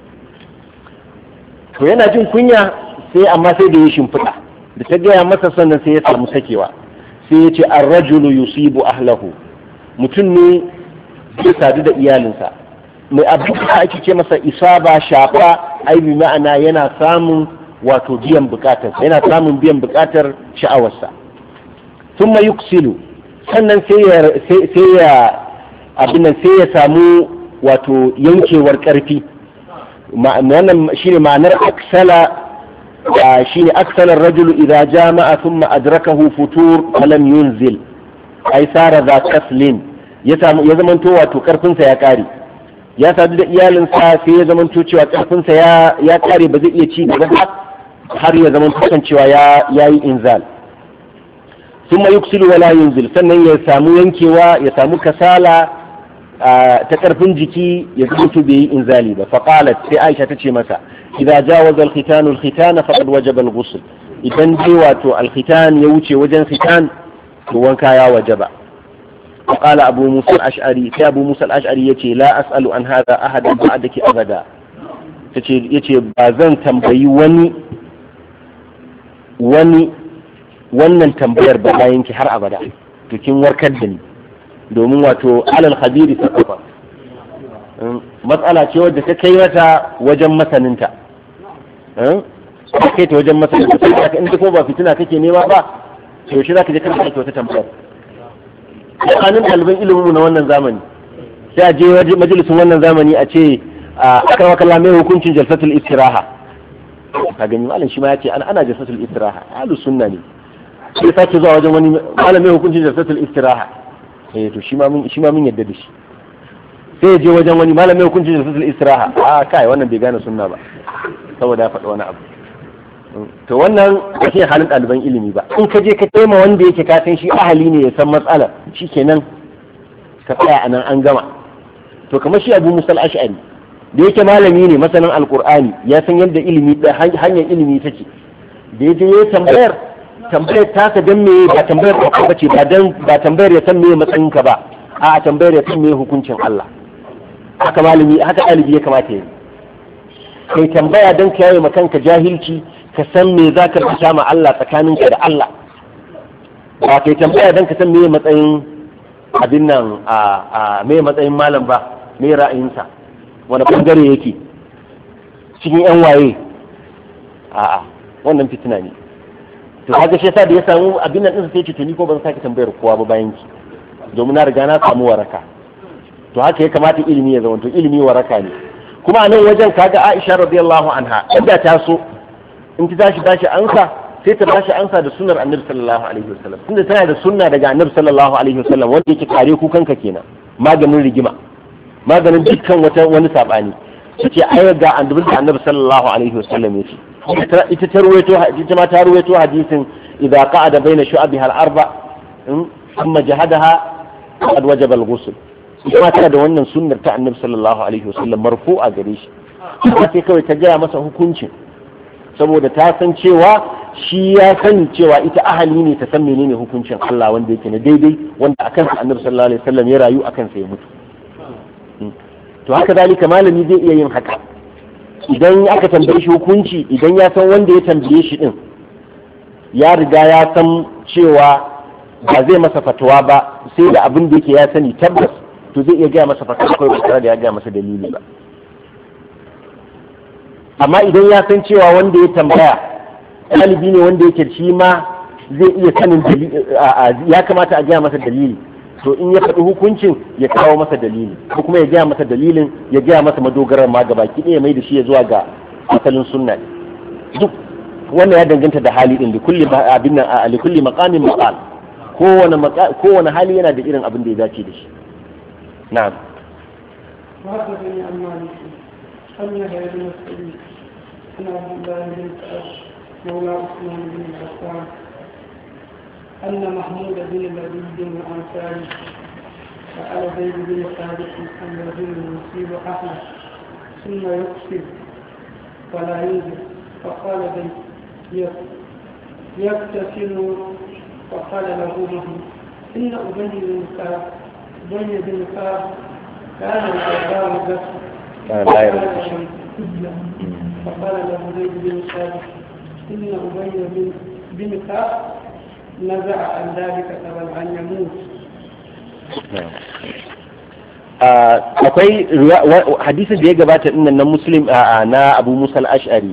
to yana jin kunya sai amma sai da ya shimfiɗa da ta gaya masa sannan sai ya samu sakewa sai ya ce ar-rajulu yusibu ahlahu mutum ne zai sadu da iyalinsa mai abin da ake ce masa isaba shafa ai bi ma'ana yana samun wato biyan bukatar yana samun biyan bukatar sha'awarsa thumma yuksilu sannan sai ya sai ya abin nan sai ya samu wato yankewar karfi wannan shine ma'anar aksala shine aksala ar-rajulu idza jama'a thumma adrakahu futur falam yunzil ai sara za kaslin ya samu ya zamanto wato karfinsa ya kare ya sadu da iyalinsa sai ya zamanto cewa karfinsa ya ya kare ba zai iya ci gaba har ya zamanto kan cewa ya yayi inzal thumma yuksilu wala yunzil sannan ya samu yankewa ya samu kasala ta karfin jiki ya zamanto bai yi inzali ba fa qalat sai Aisha tace masa idza jawaza al-khitan al-khitan faqad wajaba al-ghusl idan dai wato al-khitan ya wuce wajen khitan to wanka ya wajaba وقال أبو موسى الأشعري في أبو موسى الأشعري يتي لا أسأل عن هذا أحدا بعدك أبدا يتي بازن تنبي وني وني wannan tambayar ba bayan ki har abada to kin warkar da ni domin wato alal khabiri sakafa matsala ce wadda ta kai mata wajen masaninta eh kai ta wajen masaninta sai in ko ba fitina kake nema ba to shi zaka je kana kai wata tambayar tsakanin ɗaliban ilimin na wannan zamani sai a je majalisun wannan zamani a ce a kan wakala mai hukuncin jalsatul istiraha ka gani malam shi ma ya ce ana jalsatul istiraha alu sunna ne sai sake zuwa wajen wani malam mai hukuncin jalsatul istiraha eh to shi ma mun shi ma mun yadda da shi sai ya je wajen wani malam mai hukuncin jalsatul istiraha a kai wannan bai gane sunna ba saboda ya faɗi wani abu to wannan ba shi halin ɗaliban ilimi ba. In ka je ka taima wanda yake ka san shi ahali ne ya san matsala shikenan ka tsaya anan an gama. To kamar shi Abu Musa al-Ash'ari da yake malami ne masanin alqur'ani ya san yadda ilimi da hanyar ilimi take, da yaje ya tambayar tambayar ta ka dan me ba tambayar ka bace ba dan ba tambayar ya san me matsayin ka ba, a tambayar ya san me hukuncin Allah. Haka malami haka ɗalibi ya kamata ya yi, kai tambaya dan ka yaye makanka jahilci, ka san me zaka rubuta ma Allah tsakaninka da Allah, ba kai tambaya dan ka san me matsayin abin nan a a me matsayin malam ba, me ra'ayinsa wani bangare yake cikin yan waye, a'a wannan fitina ne. To haka shi yasa da ya samu abin nan din sai ce to ni ko ban sake tambayar kowa ba bayan ki, domin na riga na samu waraka. To haka ya kamata ilimi ya zama, to ilimi waraka ne. Kuma a nan wajen kaga Aisha radiyallahu anha inda ta so in ta tashi tashi ansa sai ta tashi ansa da sunnar Annabi sallallahu alaihi wasallam, tunda tana da sunna daga Annabi sallallahu alaihi wasallam wanda yake kare kukanka kenan, maganin rigima, maganin dukkan wata wani sabani. Tace ai ga Annabi sallallahu alaihi wasallam yace ita ta ruwaito ita ma ta ruwaito hadisin idza qa'ada baina shu'abiha al-arba thumma jahadaha qad wajaba al-ghusl. Ita tana da wannan sunnar ta Annabi sallallahu alaihi wasallam marfu'a gare shi, sai kawai ta gaya masa hukuncin saboda ta san cewa shi ya sani cewa ita ahali ne ta san menene hukuncin Allah wanda yake na daidai, wanda akan sa Annabi sallallahu alaihi wasallam ya rayu akan sa ya mutu. To haka zalika malami zai iya yin haka idan aka tambaye shi hukunci, idan ya san wanda ya tambaye shi din ya riga ya san cewa ba zai masa fatawa ba sai da abin da yake ya sani tabbas, to zai iya gaya masa fatawa kawai ba tare da ya gaya masa dalili ba. Amma idan ya san cewa wanda ya tambaya ɗalibi ne wanda yake shi ma zai iya sanin ya kamata a gaya masa dalili, to in ya faɗi hukuncin ya kawo masa dalili, ko kuma ya gaya masa dalilin ya gaya masa madogarar ma gaba ki ɗaya mai da shi ya zuwa ga asalin sunna. Duk wannan ya danganta da hali ɗin, da kulli abin nan a likulli maqamin maqal, kowane kowane hali yana da irin abin da ya dace da shi. na'am. وحدثني عن مالك أن يحيى بن مسعود عن عبد الله بن سعد مولى عثمان بن عفان أن محمود بن لبيد الأنصاري سأل زيد بن ثابت عن رجل يصيب أهله ثم يقصد ولا ينزل، فقال زيد يغتسل، فقال له محمود إن أبي بن كعب أبي بن كعب كان الأرباب بس فقال له زيد بن ثابت إن أبي بن كعب نزع عن ذلك قبل أن يموت. akwai hadisin da ya gabata dinnan na muslim na Abu Musa al-Ash'ari,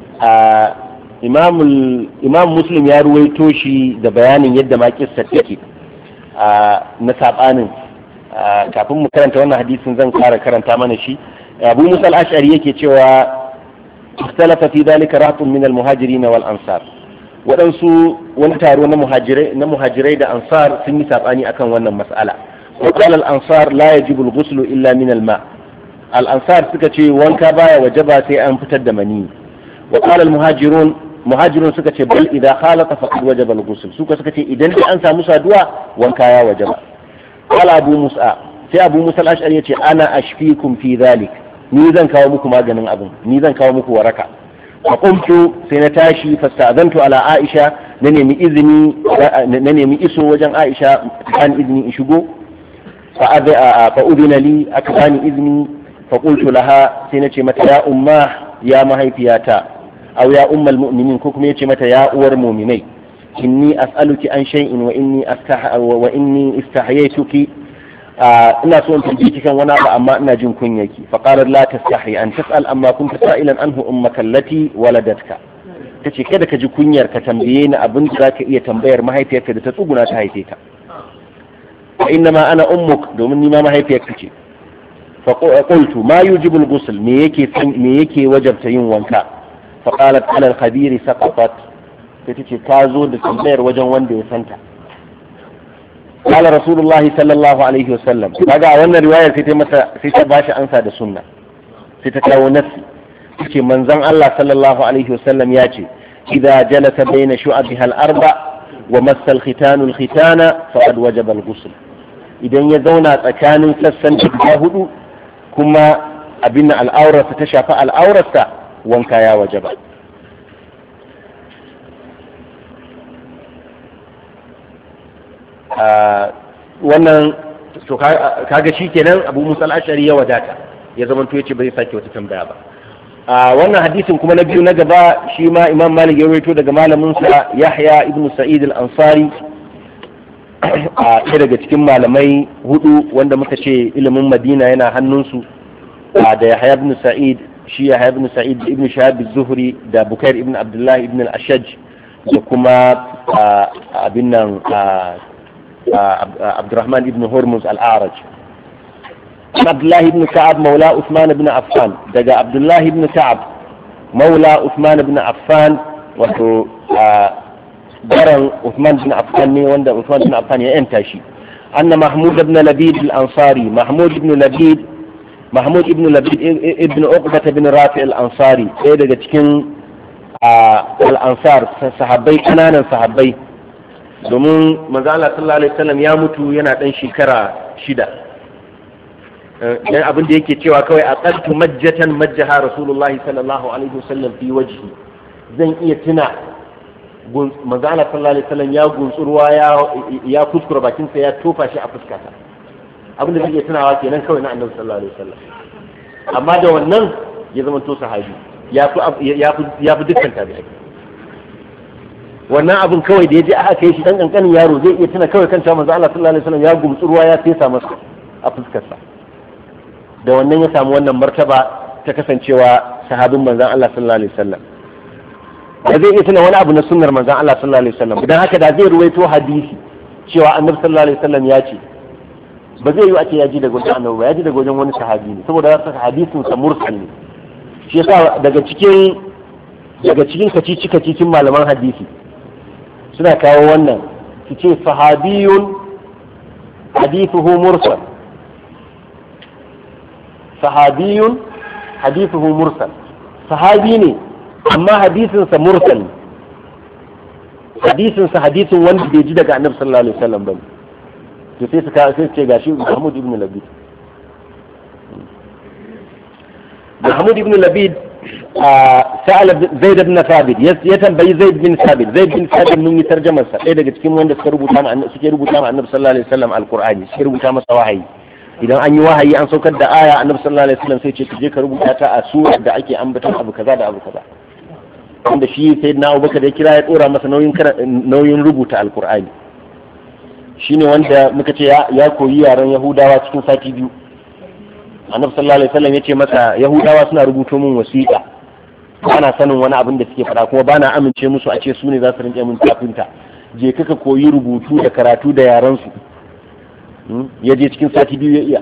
imam muslim ya ruwaito shi da bayanin yadda ma kissa take na sabanin. Kafin mu karanta wannan hadisin zan kara karanta mana shi. Abu Musa al-Ash'ari yake cewa ikhtalafa fi dhalika rahtun min al-muhajirin wal ansar, waɗansu wani taro na muhajirai na muhajirai da ansar sun yi sabani akan wannan mas'ala. wa qala al-ansar la yajibu al-ghusl illa min al-ma. al-ansar suka ce wanka baya wajaba sai an fitar da mani. wa qala al-muhajirun muhajirun suka ce bal idha khalata faqad wajaba al-ghusl, suka suka ce idan dai an samu saduwa wanka ya wajaba. qala abu musa, sai abu musa al-ash'ari yace ana ashfikum fi dhalik, ni zan kawo muku maganin abin, ni zan kawo muku waraka. faƙumtu sai na tashi fasta'azantu ala aisha, na nemi izini na nemi iso wajen aisha an izini in shigo. fa'udina li, aka bani izini. faƙultu laha, sai na ce mata ya umma, ya mahaifiyata, aw ya ummal mu'minin, ko kuma ya ce mata ya uwar mu'minai, inni as'aluki an shay'in wa inni astah wa inni istahyaytuki, ina so in tambaye ki kan wani abu amma ina jin kunyaki. fa qalat la tastahi an tas'al amma kunta sa'ilan anhu ummaka allati waladatka, tace kada ka ji kunyar ka tambaye ni abin da zaka iya tambayar mahaifiyarka da ta tsuguna ta haife ka. fa inna ma ana ummuk, domin ni ma mahaifiyarka ce. fa qultu ma yujibu al-ghusl, me yake me yake wajabta yin wanka. fa qalat ala al-khabir saqatat, tace ka zo da tambayar wajen wanda ya santa. قال رسول الله صلى الله عليه وسلم، kaga a wannan riwayar sai ta masa sai ta bashi ansa da sunna, sai ta kawo nafsi, ce manzon Allah sallallahu alaihi wasallam ya ce إذا جلس بين شعبها الأربع ومس الختان الختان فقد وجب الغسل إذن يزونا تكان سسن تجاهد كما أبن الأورة تشافى الأورة وانكا يا وجب آه wannan to kaga shikenan Abu Musa al-Ash'ari ya wadata ya zaman to yace bai sake wata tambaya ba a wannan hadisin kuma na biyu na gaba shi ma Imam Malik ya rawaito daga malamin sa Yahya ibn Sa'id al-Ansari a ɗaya daga cikin malamai hudu wanda muka ce ilimin Madina yana hannunsu da Yahya ibn Sa'id shi Yahya ibn Sa'id ibn Shahab az-Zuhri da Bukair ibn Abdullah ibn al-Ashaj da kuma abin nan Abdurrahman ibn Hurmuz al-A'raj Abdullah ibn Ka'ab maula Uthman ibn Affan daga Abdullah ibn Ka'ab maula Uthman ibn Affan wato baran Uthman ibn Affan ne wanda Uthman ibn Affan ya yanta shi anna Mahmud ibn Labid al-Ansari Mahmud ibn Labid Mahmud ibn Labid ibn Uqbah ibn Rafi' al-Ansari ɗaya daga cikin al-Ansar sahabbai kananan sahabbai domin manzo Allah sallallahu alaihi wasallam ya mutu yana dan shekara shida dan abin da yake cewa kawai aqaltu majjatan majjaha rasulullahi sallallahu alaihi wasallam fi wajhi zan iya tuna manzo Allah sallallahu alaihi wasallam ya gunsurwa ya ya kuskura bakin sa ya tofa shi a fuskata abin da zai iya tunawa kenan kawai na annabi sallallahu alaihi wasallam amma da wannan ya zama to sahabi ya fi ya fi ya fi dukkan tabi'ai wannan abin kawai da ya je aka kai shi dan kankanin yaro zai iya tuna kawai kanta manzo Allah sallallahu alaihi wasallam ya gumtsu ruwa ya fesa masa a fuskarsa da wannan ya samu wannan martaba ta kasancewa sahabin manzon Allah sallallahu alaihi wasallam da zai iya tuna wani abu na sunnar manzon Allah sallallahu alaihi wasallam dan haka da zai ruwaito hadisi cewa annabi sallallahu alaihi wasallam ya ce ba zai yi a ce ya ji daga wajen annabi ba ya ji daga wajen wani sahabi ne saboda hadisin sa mursal ne shi yasa daga cikin daga cikin kacici kacicin malaman hadisi suna kawo wannan su ce sahabiyun hadithuhu mursal sahabiyun hadithuhu mursal sahabi ne amma hadisinsa mursal hadisinsa hadisin wanda bai ji daga annabi sallallahu alaihi wasallam bane to sai su ka sai ce gashi Mahmud ibn Labid Mahmud ibn Labid سأل زيد بن ثابت يتنبي زيد بن ثابت زيد بن ثابت من يترجم sa ɗaya daga cikin wanda suka rubuta ma annabi suke rubuta ma annabi sallallahu alaihi wasallam alqur'ani suke rubuta masa wahayi idan an yi wahayi an saukar da aya annabi sallallahu alaihi wasallam sai ce je ka rubuta ta a surar da ake ambaton abu kaza da abu kaza wanda shi sayyidina Abubakar da kira ya dora masa nauyin nauyin rubuta alqur'ani shine wanda muka ce ya koyi yaren Yahudawa cikin sati biyu annabi sallallahu alaihi wasallam yace masa Yahudawa suna rubuto min wasiƙa ana sanin wani abin da suke faɗa kuma bana amince musu a ce su ne za su rinke min tafinta je kaka koyi rubutu da karatu da yaran su ya je cikin sati biyu ya iya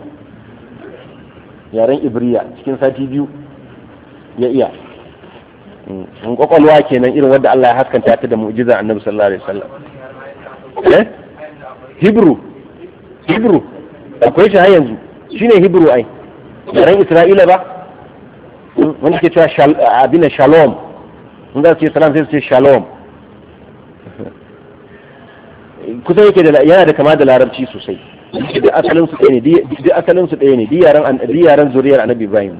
yaren Ibriya cikin sati biyu ya iya in kwakwalwa kenan irin wanda Allah ya haskanta ta da mu'jiza annabi sallallahu alaihi wasallam eh Hebrew Hebrew akwai shi har yanzu shine Hebrew ai yaren Isra'ila ba wanda ke cewa abin shalom in za su ce salam sai su ce shalom kusa yake da yana da kama da larabci sosai duk asalin su ɗaya ne duk asalin su ɗaya ne duk yaran duk yaran zuriyar annabi Ibrahim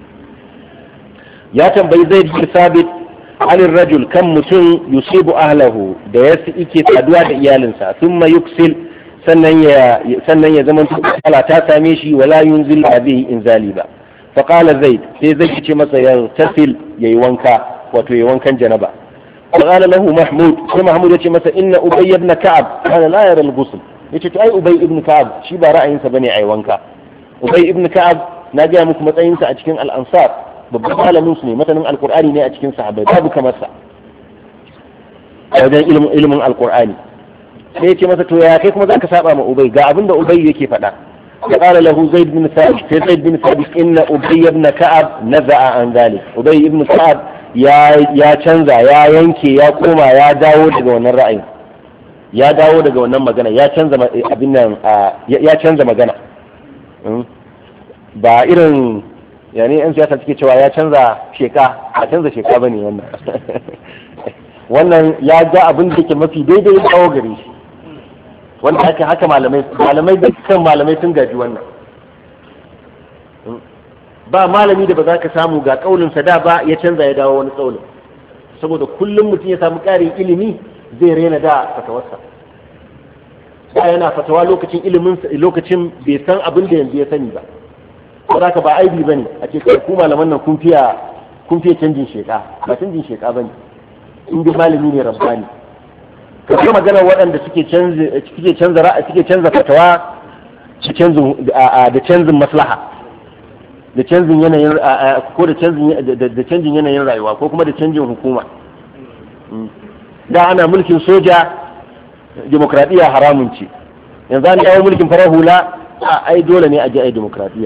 ya tambayi Zaid bin Sabit alin rajul kan mutum yusibu ahlahu da ya yake saduwa da iyalinsa thumma yuksil sannan ya sannan ya zama kala ta same shi wala yunzil bihi inzali ba فقال زيد sai zai ce masa ya tasil yayi wanka wato yayi wankan janaba فقال له محمود sai Mahmud ya ce masa inna Ubay ibn Ka'ab kana la yara al-ghusl yace to ai Ubay ibn Ka'ab shi ba ra'ayinsa bane ai wanka Ubay ibn Ka'ab na ga muku matsayin sa a cikin al-Ansar babban malamin su ne matanin al-Qur'ani ne a cikin sahabbai babu kamar sa wajen ilimin ilimin al-Qur'ani sai ya ce masa to ya kai kuma zaka saba ma Ubay ga abinda Ubay yake faɗa فقال له زيد بن ثابت في زيد بن ثابت إن أبي بن كعب نزع عن ذلك أبي بن كعب يا يا canza ya yanke ya koma ya dawo daga wannan ra'ayin ya dawo daga wannan magana ya canza abin nan ya canza magana ba irin yani yan siyasa suke cewa ya canza sheka a canza sheka bane wannan wannan ya ga abin da yake mafi daidai ya kawo gare shi wanda ake haka malamai malamai dukkan malamai sun gaji wannan ba malami da ba za ka samu ga kaulin sa da ba ya canza ya dawo wani kaulin saboda kullum mutum ya samu ƙarin ilimi zai rena da fatawarsa da yana fatawa lokacin ilimin lokacin bai san abin da yanzu ya sani ba saboda haka ba aibi bane a ce kai ku malaman nan kun fiya kun fiye canjin sheka ba canjin sheka bane in dai malami ne rabbani ka ga magana waɗanda suke canza suke canza ra'a suke canza fatawa su canzin da canzin maslaha da canzin yanayin ko da canzin da canjin yanayin rayuwa ko kuma da canjin hukuma da ana mulkin soja demokradiyya haramun ce yanzu an dawo mulkin farar hula ai dole ne a je ai demokradiyya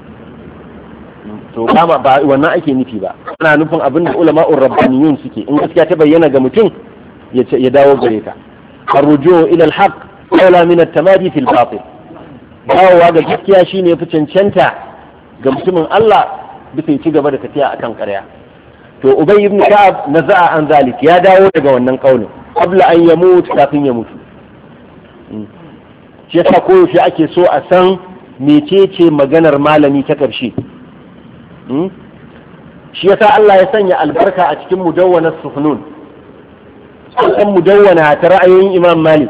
to ba ba wannan ake nufi ba ana nufin abin da ulama'ur rabbaniyun suke in gaskiya ta bayyana ga mutum ya dawo gare ta arruju ila alhaq aula min at-tamadi fil batil dawowa ga gaskiya shine yafi cancanta ga mutumin Allah bisa ya ci gaba da tafiya akan ƙarya to ubay ibn ka'ab naza'a an zalik ya dawo daga wannan kaulin qabla an yamut kafin ya mutu shi yasa koyaushe ake so a san mecece maganar malami ta karshe shi yasa Allah ya sanya albarka a cikin mudawwanar suhnun kan mudawwana ta ra'ayoyin Imam Malik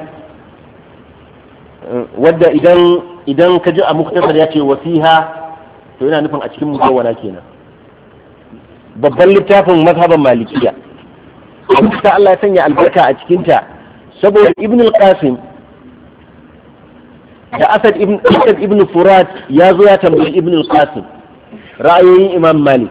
wadda idan idan ka ji a muktasar ya ce wasiha to yana nufin a cikin mudawwana kenan babban littafin mazhaban malikiya sai Allah ya sanya albarka a cikin ta saboda Ibn al-Qasim da Asad ibn Asad ibn Furat ya zo ya tambayi Ibn al-Qasim ra'ayoyin Imam Malik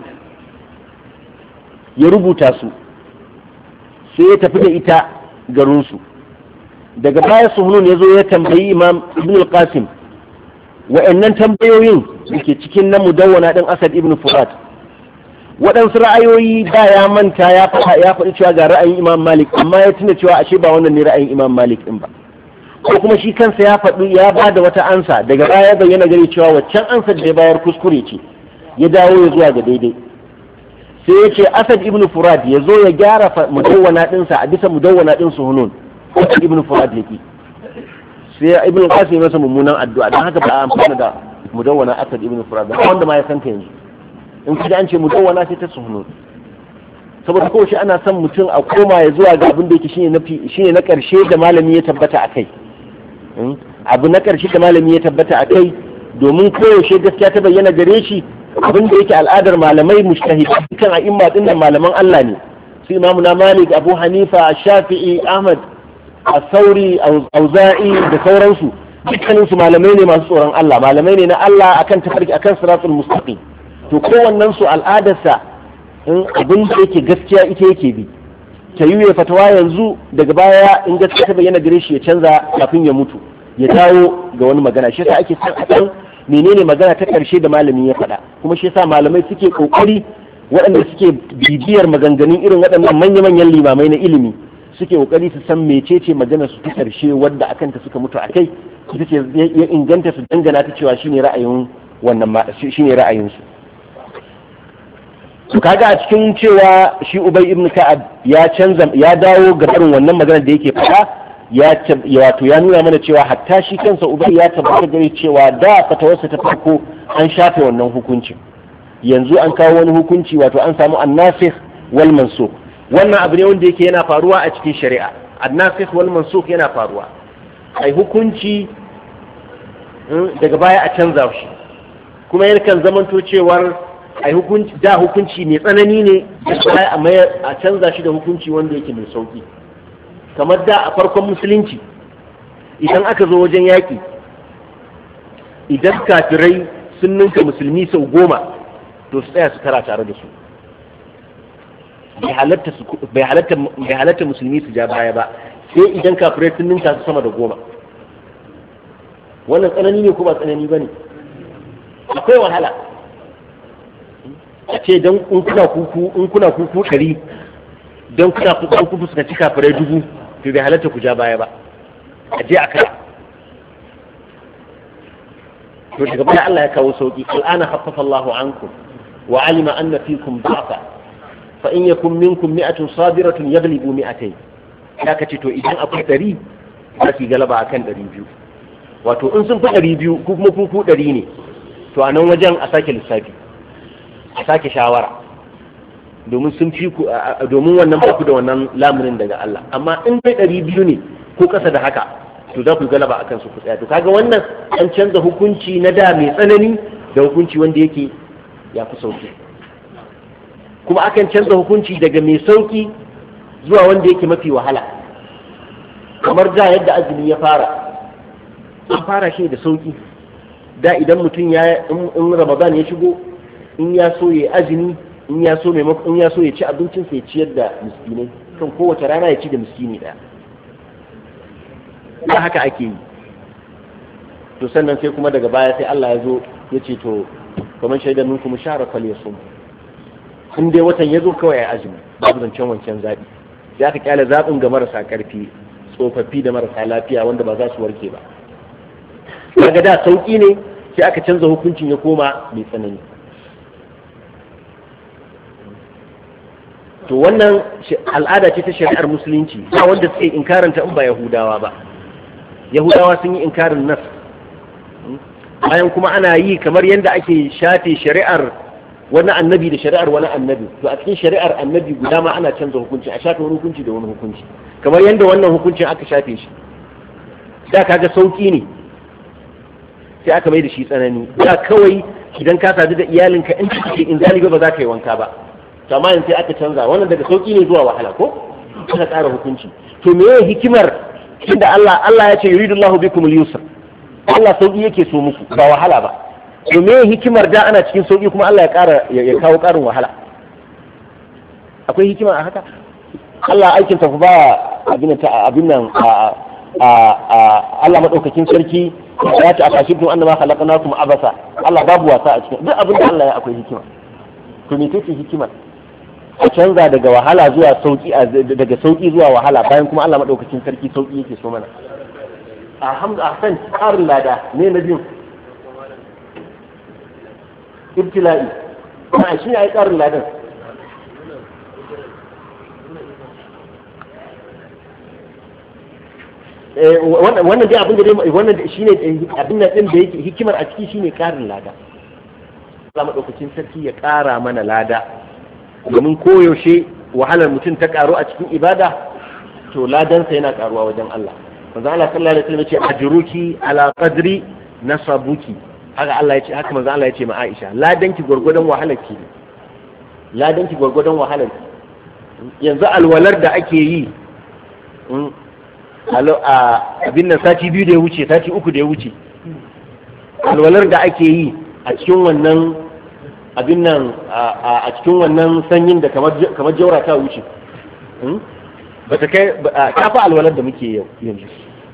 ya rubuta su sai ya tafi da ita garinsu daga baya Suhunun ya zo ya tambayi Imam Ibn al-Qasim wa'annan tambayoyin da ke cikin na mudawwana din Asad ibn Furat waɗansu ra'ayoyi ba ya manta ya faɗa ya faɗi cewa ga ra'ayin Imam Malik amma ya tuna cewa ashe ba wannan ne ra'ayin Imam Malik din ba ko kuma shi kansa ya faɗi ya ba da wata ansa daga baya ya bayyana gare cewa waccan ansa da ya bayar kuskure ce ya dawo ya zuwa ga daidai sai ya ce Asad ibn Furat ya zo ya gyara mudawwana ɗinsa a bisa mudawwana ɗin Suhunun Asad ibn Furat ya ki sai Ibn Qasim ya masa mummunan addu'a don haka ba a amfana da mudawwana Asad ibn Furat ba wanda ma ya san ta yanzu in kaji an ce mudawwana sai ta Suhunun saboda ko shi ana son mutum a koma ya zuwa ga abin da yake shine na shine na karshe da malami ya tabbata akai abu na karshe da malami ya tabbata akai domin koyaushe gaskiya ta bayyana gare shi abin da yake al'adar malamai mujtahidai kan a'imma din nan malaman Allah ne su Imam na Malik Abu Hanifa Shafi'i Ahmad As-Sauri Auza'i da sauransu dukkanin su malamai ne masu tsoron Allah malamai ne na Allah akan tafarki akan siratul mustaqim to kowannen su al'adarsa in abin da yake gaskiya ita yake bi ta yi fatawa yanzu daga baya in gaskiya ta bayyana gare shi ya canza kafin ya mutu ya dawo ga wani magana shi yasa ake san menene magana ta karshe da malami ya faɗa kuma shi yasa malamai suke kokari waɗanda suke bibiyar maganganun irin waɗannan manya-manyan limamai na ilimi suke kokari su san mecece magana su ta karshe wadda akan ta suka mutu akai ita ce ya inganta su dangana ta cewa shine ra'ayin wannan shine ra'ayin su to kaga a cikin cewa shi Ubay ibn Ka'ab ya canza ya dawo ga barin wannan magana da yake faɗa ya wato ya nuna mana cewa hatta shi kansa Ubay ya tabbata gare cewa da fatawarsa ta farko an shafe wannan hukuncin yanzu an kawo wani hukunci wato an samu annasikh wal mansukh wannan abu ne wanda yake yana faruwa a cikin shari'a annasikh wal mansukh yana faruwa ai hukunci daga baya a canza shi kuma yakan zamanto cewar ai hukunci da hukunci mai tsanani ne sai a mayar a canza shi da hukunci wanda yake mai sauki kamar da a farkon musulunci idan aka zo wajen yaƙi idan kafirai sun ninka musulmi sau goma to su tsaya su kara tare da su bai halatta musulmi su ja baya ba sai idan kafirai sun ninka su sama da goma wannan tsanani ne ko ba tsanani ba ne akwai wahala a ce don in kuna kuku in kuna kuku ɗari don kuna kuku kuku suka ci kafirai dubu to bai halatta ku ja baya ba a je a kara to daga baya Allah ya kawo sauki al'ana haffafa Allahu ankum wa alima anna fikum da'fa fa in yakum minkum mi'atun sabiratun yaghlibu mi'atayn ya kace to idan akwai ɗari za su galaba akan ɗari biyu wato in sun fi ɗari biyu ku kuma ku ɗari ne to a nan wajen a sake lissafi a sake shawara domin sun fi ku domin wannan ba ku da wannan lamunin daga Allah amma in kai ɗari biyu ne ko ƙasa da haka to za ku galaba akan su ku tsaya to kaga wannan an canza hukunci na da mai tsanani da hukunci wanda yake ya fi sauki kuma akan canza hukunci daga mai sauki zuwa wanda yake mafi wahala kamar da yadda azumi ya fara an fara shi da sauki da idan mutum ya in Ramadan ya shigo in ya so ya azumi in ya so maimakon in ya so ya ci abincin sa ya ciyar da miskinai kan kowace rana ya ci da miskini daya da haka ake yi to sannan sai kuma daga baya sai Allah ya zo ya ce to kamar shaidan minkum shahra falyasum in dai watan ya zo kawai ya azumi babu zancen wancan zabi sai aka kyale zabin ga marasa karfi tsofaffi da marasa lafiya wanda ba za su warke ba daga da sauki ne sai aka canza hukuncin ya koma mai tsanani to wannan al'ada ce ta shari'ar musulunci ba wanda suke inkaranta in ba yahudawa ba yahudawa sun yi inkarin nas bayan kuma ana yi kamar yadda ake shafe shari'ar wani annabi da shari'ar wani annabi to a cikin shari'ar annabi guda ma ana canza hukunci a shafe wani hukunci da wani hukunci kamar yadda wannan hukuncin aka shafe shi da kaga sauki ne sai aka mai da shi tsanani da kawai idan ka sadu da iyalinka in kake in zaliba ba za ka yi wanka ba to amma yanzu sai aka canza wannan daga sauki ne zuwa wahala ko aka tsara hukunci to me ye hikimar inda Allah Allah ya ce yuridullahu bikum al-yusr Allah sauki yake so muku ba wahala ba to me ye hikimar da ana cikin sauki kuma Allah ya ƙara ya kawo ƙarin wahala akwai hikima a haka Allah aikin ta ba abin ta abin nan a Allah madaukakin sarki ya ce akashibtum annama khalaqnakum abasa Allah babu wasa a cikin duk abin da Allah ya akwai hikima to me take hikimar a canza daga wahala zuwa sauki daga sauki zuwa wahala bayan kuma Allah madaukakin sarki sauki yake so mana alhamdulillah ahsan qarin lada ne na biyu ibtila'i ba shi ne ai qarin ladan wannan dai abin da dai wannan shine abin nan din da yake hikimar a ciki shine karin lada Allah madaukakin sarki ya kara mana lada domin koyaushe wahalar mutum ta karu a cikin ibada to ladansa yana karuwa wajen Allah manzo Allah sallallahu alaihi wasallam ya ce ajruki ala qadri nasabuki haka Allah ya ce haka manzo Allah ya ce ma Aisha ladanki gurgurdan wahalarki ladanki gurgurdan wahalarki yanzu alwalar da ake yi abin nan sati biyu da ya wuce sati uku da ya wuce alwalar da ake yi a cikin wannan abin nan a cikin wannan sanyin da kamar jaura ta wuce ba ta kai ta fi alwalar da muke yau yanzu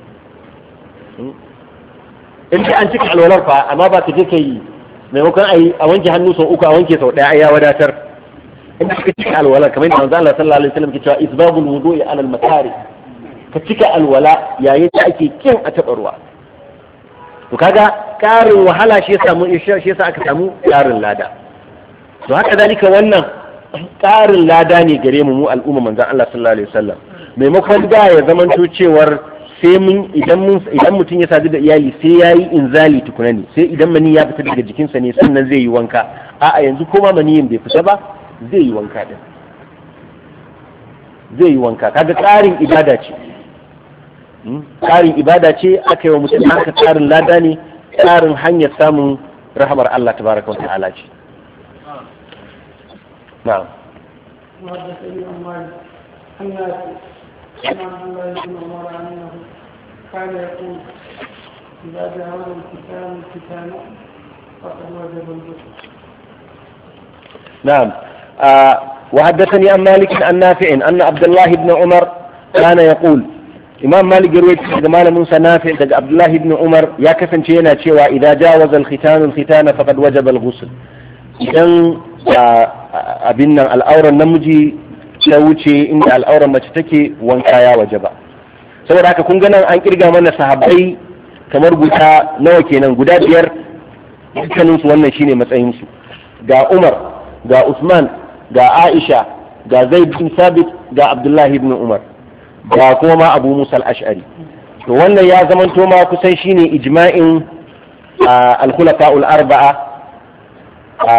in an cika alwalar fa amma ba ta je ka yi maimakon a wanke hannu sau uku a wanke sau ɗaya ya wadatar in ka cika alwalar kamar yadda manzo Allah sallallahu alaihi wasallam ke cewa isbabul wudu'i ala al-makari ka cika alwala yayin da ake kin a taɓa ruwa to kaga ƙarin wahala shi ya samu shi yasa aka samu ƙarin lada to haka zalika wannan ƙarin lada ne gare mu mu al'umma manzon Allah sallallahu alaihi wasallam maimakon da ya zamanto cewar sai mun idan mun idan mutum ya sadu da iyali sai yayi inzali tukuna ne sai idan mani ya fita daga jikinsa ne sannan zai yi wanka a'a yanzu koma maniyin bai fita ba zai yi wanka din zai yi wanka kaga ƙarin ibada ce ƙarin ibada ce aka yi wa mutum haka ƙarin lada ne ƙarin hanyar samun rahamar Allah tabaraka wa ta'ala ce na'am كان يقول إذا جاء الكتاب الكتاب فقد وجب الغسل. نعم آه وحدثني عن مالك عن نافع أن عبد الله بن عمر كان يقول إمام مالك يروي زمان موسى نافع عبد الله بن عمر يا كفن شينا شوى إذا جاوز الختان الختان فقد وجب الغسل. إذن أبنا الأورى النمجي شوشي إن الأورى ما تتكي وانكايا وجبا. saboda haka kun ganin an kirga mana sahabbai kamar guda nawa kenan guda biyar dukkanin su wannan shine matsayin su ga Umar ga Usman ga Aisha ga Zaid bin Sabit ga Abdullahi ibn Umar ga kuma ma Abu Musa al-Ash'ari. To wannan ya zamanto ma kusan shine ijma'in al-khulafa'ul arba'a a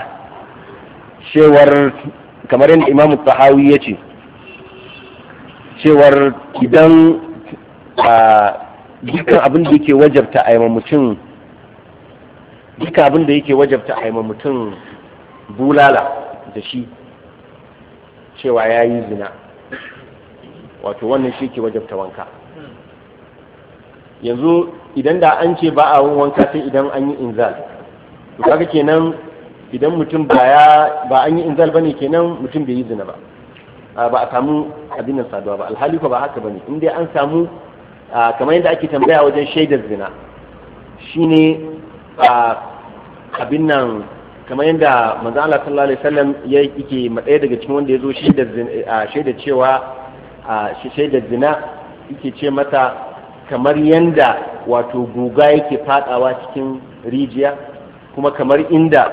cewar kamar yadda Imam Tahawi yace cewar idan dukkan abin da yake wajabta a mutum dukkan abin da yake wajabta a mutum bulala da shi cewa ya yi zina, wato wannan shi ke wajabta wanka. Yanzu idan da an ce ba a wanka sai idan an yi inzal, to kaga kenan idan mutum ba ya ba an yi inzal bane kenan mutum bai yi zina ba, ba a samu abin nan saduwa ba. Alhali ko ba haka bane, in dai an samu kamar yadda ake tambaya wajen shaidar zina shine abin nan, kamar yadda manzo Allah sallallahu alaihi wasallam yake madaya daga cikin wanda yazo shaidar shaidar cewa shaidar zina yake ce mata kamar yanda wato guga yake fadawa cikin rijiya, kuma kamar inda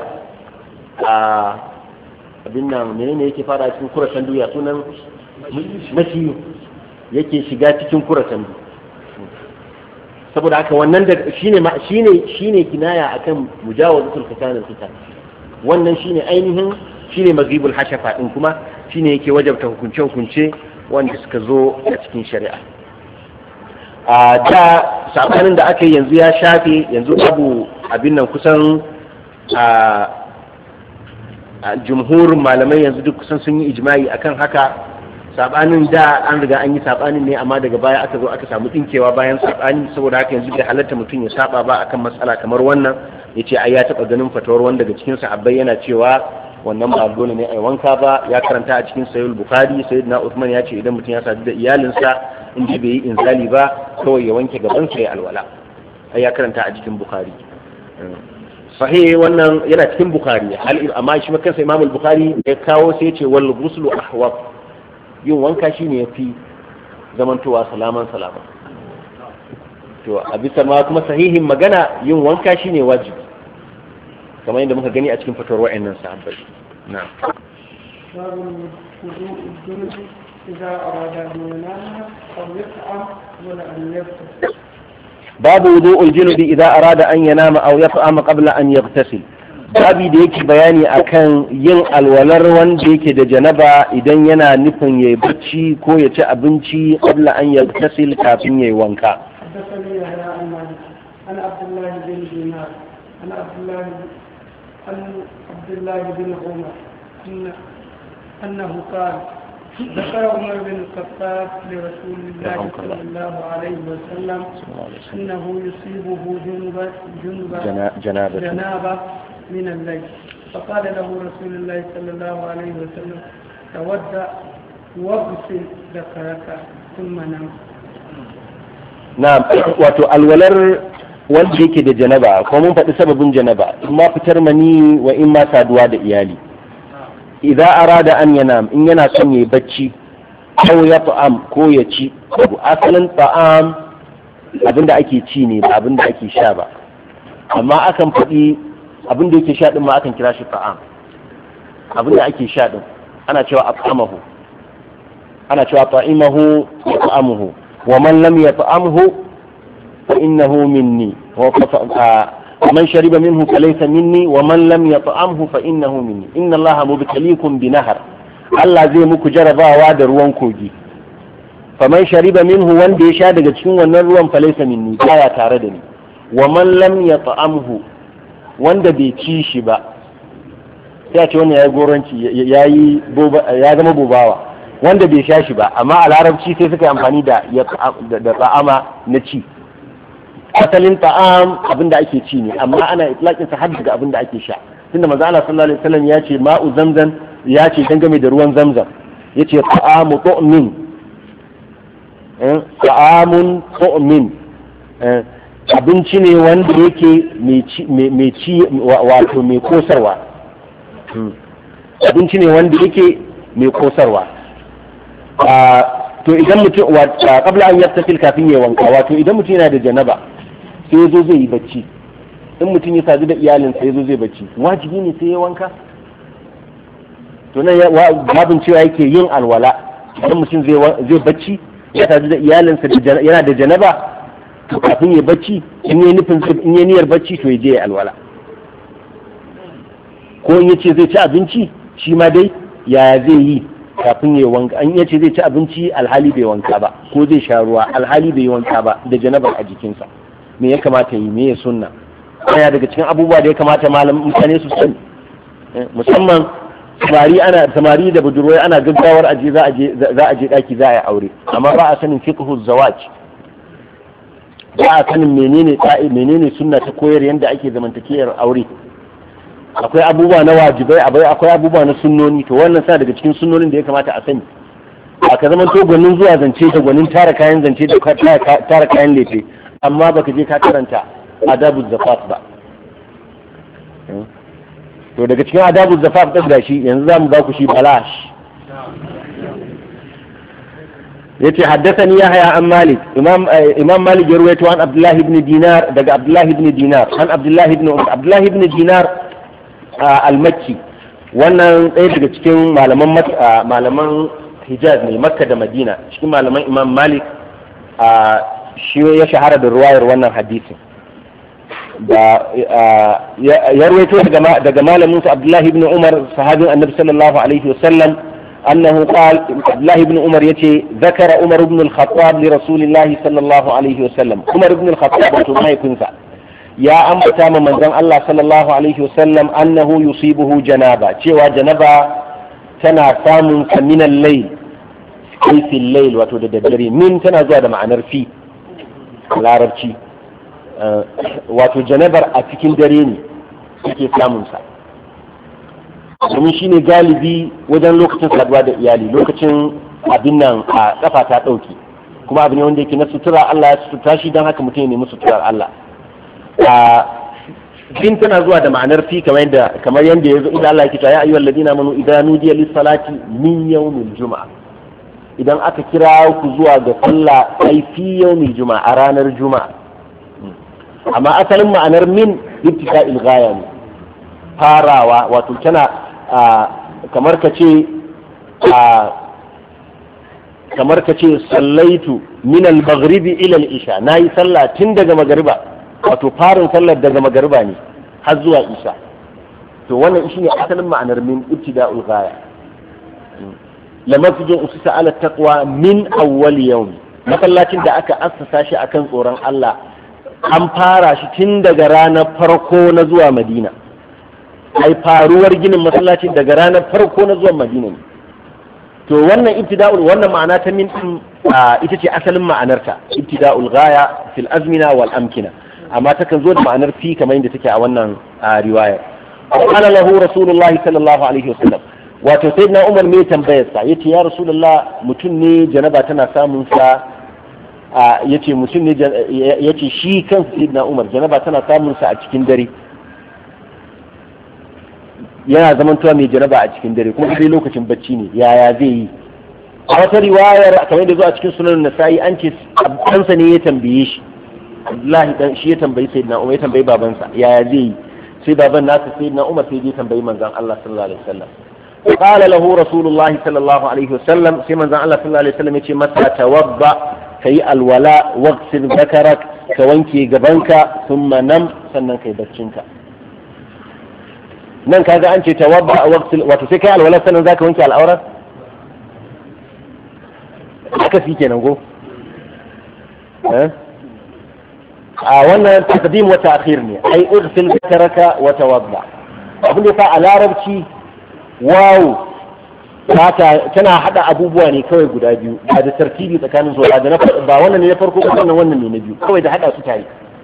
abin nan menene yake fada cikin kuratan duya sunan maciyu yake shiga cikin kuratan duya. Saboda haka wannan da shine shine shine kinaya akan mujawazatul khitan al-khitan, wannan shine ainihin shine mazibul hashafa din, kuma shine yake wajabta hukunce hukunce wanda suka zo a cikin shari'a. A da sabanin da aka yi yanzu ya shafe, yanzu abu abin nan kusan a jumhurin malamai yanzu duk kusan sun yi ijma'i akan haka. Sabanin da an riga an yi sabanin ne, amma daga baya aka zo aka samu dinkewa bayan sabani, saboda haka yanzu bai halatta mutum ya saba ba akan matsala kamar wannan. Yace ai ya taba ganin fatawar wanda daga cikin sahabbai yana cewa wannan ba dole ne ai wanka ba, ya karanta a cikin sahih bukhari sayyidina Uthman ya ce idan mutum ya sadu da iyalinsa in ji bai yi inzali ba kawai ya wanke gaban sa ya alwala, ai ya karanta a cikin bukhari. Sahih wannan yana cikin bukhari, amma shi kansa Imam al-Bukhari ya kawo sai ya ce wal ghuslu ahwab, yin wanka shi ne ya fi zamantowa salaman salaman. To a bisa ma kuma sahihin magana yin wanka shi ne wajibi, kamar yadda muka gani a cikin fatawar wa'annan sahabbai. Na babu wudu'ul junubi idza arada an yanama aw yat'ama qabla an yaghtasil. Babi da yake bayani akan yin alwalar wanda yake da janaba idan yana nufin yayi bacci ko ya ci abinci qabla an yaghtasil, kafin yayi wanka. عن عبد الله بن دينار عن عبد الله عن عبد الله بن عمر إن أنه قال ذكر عمر بن الخطاب لرسول الله صلى الله عليه وسلم أنه يصيبه جنبة جنابة جنابة من الليل، فقال له رسول الله صلى الله عليه وسلم تودع واغسل ذكرك ثم نام. نعم. wato alwalar wanda yake da janaba, ko mun faɗi sababin janaba, in ma fitar mani wa in ma saduwa da iyali. Idza arada an yanam, in yana son yayi bacci, ko ya ta'am ko ya ci. Asalin ta'am abinda ake ci ne ba abinda ake sha ba, amma akan faɗi abinda yake sha din ma akan kira shi ta'am. Abinda ake sha din ana cewa at'amahu, ana cewa ta'imahu wa ta'amuhu, wa man lam yat'amhu فإنه مني ومن شرب منه فليس مني ومن لم يطعمه فإنه مني إن الله مبتليكم بنهر Allah zai muku jarabawa da ruwan kogi, faman shariba minhu wanda ya sha daga cikin wannan ruwan falaisa minni baya tare da ni, wa man lam yat'amhu wanda bai ci shi ba, sai ce wannan yayi goranci yayi ya zama bobawa, wanda bai sha shi ba, amma a larabci sai suka yi amfani da da ta'ama na ci. Asalin ta'am abinda ake ci ne, amma ana itlaqin sa har daga abinda ake sha, tunda manzo Allah sallallahu alaihi wasallam ya ce ma'u zamzam, ya ce dangane da ruwan zamzam, yace ta'amu tu'min eh ta'amun tu'min eh abinci ne wanda yake mai ci wato mai kosarwa, abinci ne wanda yake mai kosarwa. To idan mutum qabla an yattasil, kafin ya wanka, wato idan mutum yana da janaba sai yazo zai yi bacci, in mutum ya sadu da iyalinsa yazo zai bacci, wajibi ne sai ya wanka? to nan babin cewa yake yin alwala idan mutum zai bacci ya sadu da iyalinsa yana da janaba to kafin ya bacci in yi nufin in yi niyyar bacci to ya je ya alwala ko in yace zai ci abinci shi ma dai ya zai yi kafin ya wanka an yace zai ci abinci alhali bai wanka ba ko zai sha ruwa alhali bai wanka ba da janabar a jikinsa me ya kamata yi me ya sunna yana daga cikin abubuwa da ya kamata malamin mutane su sani musamman samari ana samari da budurwai ana gaggawar aje za a je za a je daki za a yi aure amma ba a sanin fiqhu zawaj ba a sanin menene ta'i menene sunna ta koyar yanda ake zamantakewar aure akwai abubuwa na wajibai akwai abubuwa na sunnoni to wannan sa daga cikin sunnonin da ya kamata a sani a ka zaman to gwanin zuwa zance da gwanin tara kayan zance da tara kayan lefe amma baka je ka karanta adabu zafaf ba to daga cikin adabu zafaf din gashi yanzu zamu ba ku shi balash yace haddathani yahya an malik imam imam malik ya rawaito an abdullah ibn dinar daga abdullah ibn dinar an abdullah ibn abdullah ibn dinar al-makki wannan ɗaya daga cikin malaman malaman hijaz ne makka da madina cikin malaman imam malik shi ya shahara da ruwayar wannan hadisin da ya rawaito daga malamin sa abdullah ibn umar sahabin annabi sallallahu alaihi wasallam annahu qala abdullah ibn umar yace zakara umar ibn al-khattab li rasulillahi sallallahu alaihi wasallam umar ibn al-khattab wato mahaifinsa ya ambata ma manzon Allah sallallahu alaihi wasallam annahu yusibuhu janaba cewa janaba tana samun sa min al-layl kai fil layl wato da daddare min tana zuwa da ma'anar fi larabci wato janabar a cikin dare ne yake samun sa domin shine galibi wajen lokacin saduwa da iyali lokacin abin nan a kafa ta dauke kuma abin ne wanda yake na sutura Allah ya sutura shi dan haka mutum ya nemi suturar Allah a din tana zuwa da ma'anar fi kamar yadda kamar yadda yazo idan Allah yake cewa ya ayyuhal ladina amanu idza nudiya lis salati min yawmil juma'a idan aka kira ku zuwa ga sallah ai fi yawmil juma'a a ranar juma'a amma asalin ma'anar min ibtida'il ghaya ne farawa wato tana kamar ka ce kamar ka ce sallaitu min al-maghribi ila al-isha nayi sallah tun daga magariba wato farin sallar daga magariba ne har zuwa isha to wannan shi ne asalin ma'anar min ibtida'ul ghaya lamafijin usisa ala taqwa min awwal yawm masallacin da aka assasa shi akan tsoron Allah an fara shi tun daga ranar farko na zuwa Madina ai faruwar ginin masallacin daga ranar farko na zuwa Madina ne to wannan ibtida'ul wannan ma'ana ta min ita ce asalin ma'anarta ibtida'ul ghaya fil azmina wal amkina amma takan zo da ma'anar fi kamar yadda take a wannan riwaya qala lahu rasulullahi sallallahu alaihi wasallam wato sayyidina umar ne tambayar sa yace ya rasulullah mutum ne janaba tana samun sa yace mutum ne yace shi kan sayyidina umar janaba tana samun sa a cikin dare yana zamantowa mai janaba a cikin dare kuma sai lokacin bacci ne yaya zai yi a wata riwayar kamar yadda zo a cikin sunan nasa'i an ce ɗansa ne ya tambaye shi Abdullahi dan shi ya tambayi sayyidina Umar ya tambayi babansa yaya zai yi sai baban nasa sayyidina Umar sai ya tambayi manzon Allah sallallahu alaihi wasallam qala lahu rasulullahi sallallahu alaihi wasallam sai manzon Allah sallallahu alaihi wasallam ya ce masa tawadda kai alwala waghsil dhakarak ka wanke gabanka thumma nam sannan kai baccinka nan kaga an ce tawadda waghsil wato sai kai alwala sannan zaka wanke al'aurar haka fi kenan go eh a wannan taqdim wa ta'khir ne ai irsil dhakaraka wa tawadda abin da fa a larabci waw tana hada abubuwa ne kawai guda biyu ba da tartibi tsakanin su da na ba wannan ne na farko ko wannan wannan ne na biyu kawai da hada su tare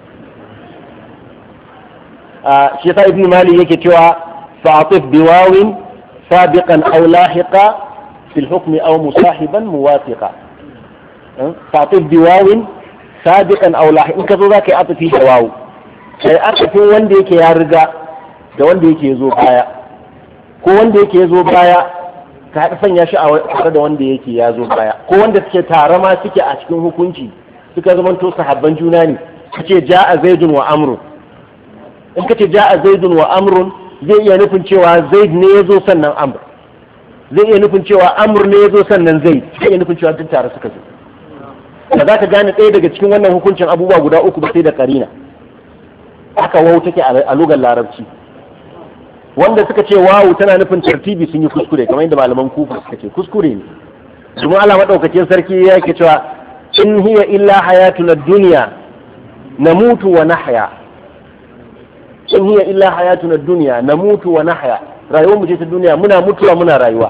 a shi yasa ibn mali yake cewa fa'atif biwawin sabiqan aw lahiqa fi al-hukm aw musahiban muwafiqa fa'atif biwawin sabiqan aw lahiq in ka zo zaka yi atafi da wawu sai atafin wanda yake ya riga da wanda yake zo baya ko wanda yake zo baya ka haɗa sanya shi a tare da wanda yake ya zo baya ko wanda suke tare ma suke a cikin hukunci suka zamanto sahabban juna ne kace ja'a zaidun wa amrun in kace ja'a zaidun wa amrun zai iya nufin cewa zaid ne ya zo sannan amr zai iya nufin cewa amr ne ya zo sannan zai zai iya nufin cewa duk tare suka zo ba za ka gane ɗaya daga cikin wannan hukuncin abubuwa guda uku ba sai da karina haka wawu take a lugar larabci wanda suka ce wawu tana nufin tartibi sun yi kuskure kamar yadda malaman kufa suka ce kuskure ne domin Allah madaukakin sarki ya ke cewa in hiya illa hayatuna dunya namutu wa nahya in hiya illa hayatuna dunya namutu wa nahya rayuwar mu ce ta duniya muna mutuwa muna rayuwa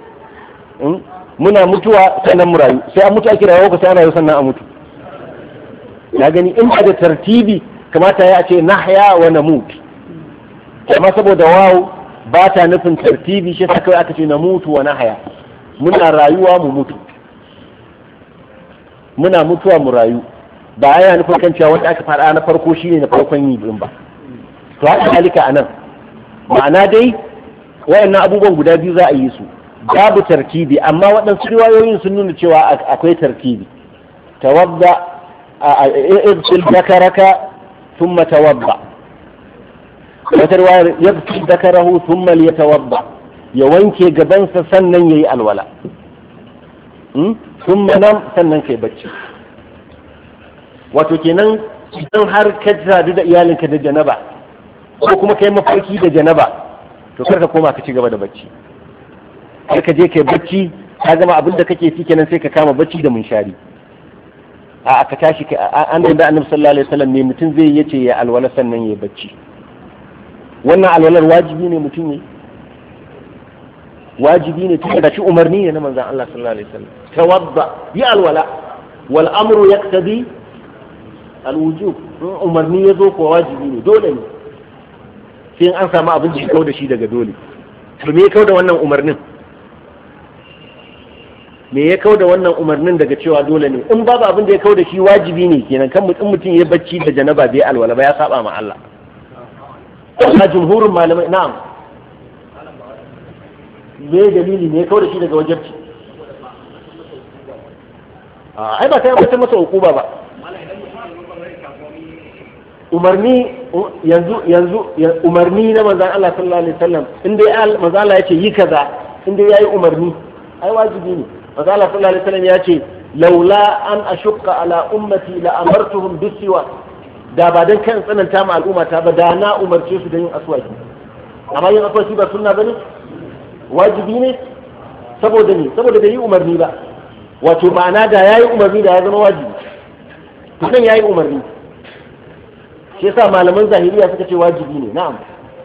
muna mutuwa sannan mu rayu sai an mutu ake rayuwa ko sai an rayu sannan a mutu na gani in ba da tartibi kamata ya ce nahya wa namut amma saboda wawu ba ta nufin tartibi shi ta kawai aka ce namutu wa nahya muna rayuwa mu mutu muna mutuwa mu rayu ba yana nufin kan cewa wanda aka fara na farko shine na farkon yi din ba to haka halika anan ma'ana dai wayannan abubuwan guda biyu za a yi su babu tartibi amma waɗansu riwayoyin sun nuna cewa akwai tartibi tawadda irsil dakaraka thumma tawadda wata riwayar yabtil dakarahu thumma liyatawadda ya wanke gabansa sannan yayi alwala thumma nam sannan kai bacci wato kenan idan har ka sadu da iyalinka da janaba ko kuma kai mafarki da janaba to kar ka koma ka ci gaba da bacci kar ka je kai bacci ka gama abin da kake fi kenan sai ka kama bacci da munshari a aka tashi an da annabi sallallahu alaihi wasallam ne mutum zai yace ya alwala sannan ya bacci wannan alwalar wajibi ne mutum ne wajibi ne tun da shi umarni ne na manzon Allah sallallahu alaihi wasallam tawadda ya alwala wal amru yaqtadi al wujub umarni yazo ko wajibi ne dole ne sai an samu abin da ya kawo da shi daga dole to me ya kawo da wannan umarnin me ya kawo da wannan umarnin daga cewa dole ne in babu abin da ya kawo da shi wajibi ne kenan kan mutum mutum ya bacci da janaba bai alwala ba ya saba ma Allah amma jumhurin malamai na'am me dalili ne ya kawo da shi daga wajibci a ai ba sai mutum masa hukuma ba umarni yanzu yanzu umarni na manzon Allah sallallahu alaihi wasallam in dai manzon Allah yace yi kaza in dai yayi umarni ai wajibi ne manzon Allah sallallahu alaihi wasallam yace laula an ashqa ala ummati la amartuhum bisiwa da ba dan kan tsananta ma al'umma ta ba da na umarce su da yin aswaki amma yin aswaki ba sunna bane wajibi ne saboda ne saboda bai yi umarni ba wato ma'ana da yayi umarni da ya zama wajibi to nan yayi umarni shi yasa malaman zahiriya suka ce wajibi ne na'am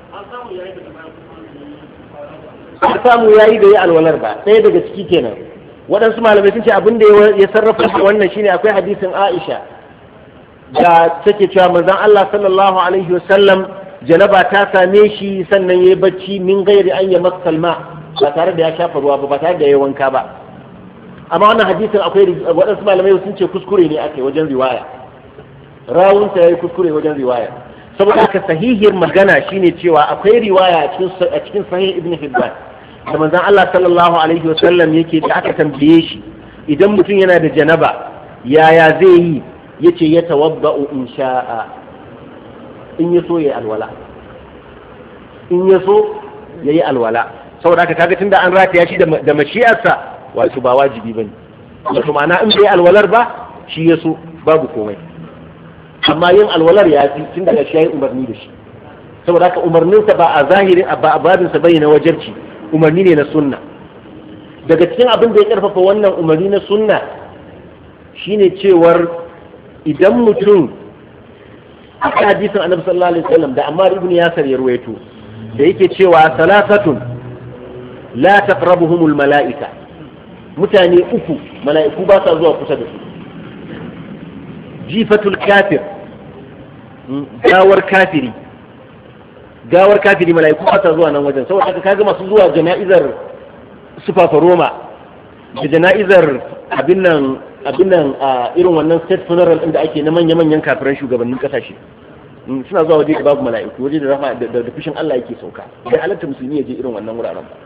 an samu yayi da yi alwalar ba ɗaya daga ciki kenan waɗansu malamai sun ce abin da ya sarrafa da wannan shine akwai hadisin Aisha da take cewa manzon Allah sallallahu alaihi wasallam janaba ta same shi sannan yayi bacci min gairi an ya masalma ba tare da ya shafa ruwa ba ba tare da ya wanka ba amma wannan hadisin akwai waɗansu malamai sun ce kuskure ne ake wajen riwaya rawunsa ya yi kuskure wajen riwaya saboda haka sahihiyar magana shine cewa akwai riwaya a cikin sahih ibn hibban da manzon Allah sallallahu alaihi wasallam yake da aka tambaye shi idan mutum yana da janaba yaya zai yi yace ya tawadda'u in sha'a in yaso yayi alwala in yaso yayi alwala saboda haka kaga tunda an rataya shi da mashi'arsa wato ba wajibi bane wato ma'ana in bai alwalar ba shi yaso babu komai amma yin alwalar ya fi tun daga shi ya yi umarni da shi saboda haka umarninsa ba a zahiri ba a babinsa bai na wajarci umarni ne na sunna daga cikin abin da ya karfafa wannan umarni na sunna shine cewar idan mutum a hadisin annabi sallallahu alaihi wasallam da Ammar ibn Yasir ya ruwaito da yake cewa salasatun la taqrabuhumul mala'ika mutane uku mala'iku ba sa zuwa kusa da su jifatul kafir gawar kafiri gawar kafiri mala'iku ba ta zuwa nan wajen saboda haka kaga masu zuwa jana'izar sufafa Roma da jana'izar abin nan abin nan a irin wannan state funeral inda ake na manya-manyan kafiran shugabannin kasashe suna zuwa waje babu mala'iku waje da rafa da fushin Allah yake sauka sai halatta musulmi ya je irin wannan wuraren ba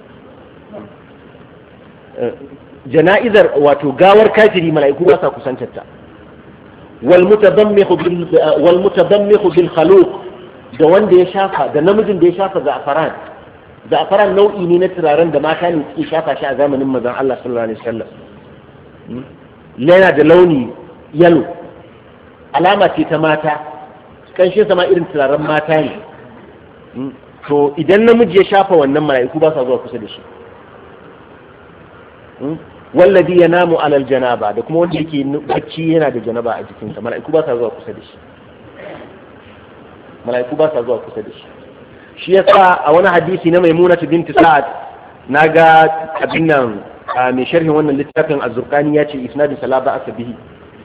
jana'izar wato gawar kafiri mala'iku ba sa kusantar ta والمتضمخ بال والمتضمخ بالخلوق da wanda ya shafa da namijin da ya shafa za'afaran za'afaran nau'i ne na turaren da mata ne suke shafa shi a zamanin manzon Allah sallallahu alaihi wasallam yana da launi yalo, alama ce ta mata, kanshin sama irin turaren mata ne. To idan namiji ya shafa wannan mala'iku ba sa zuwa kusa da shi. Wallazi yanamu alal janaba, da kuma wanda yake bacci yana da janaba a jikinsa, mala'iku ba sa zuwa kusa da shi. Mala'iku ba sa zuwa kusa da shi. Shi yasa a wani hadisi na Maimuna binti Sa'ad naga abin nan mai sharhin wannan littafin Az-Zurqani ya ce isnadin sala ba asa bihi.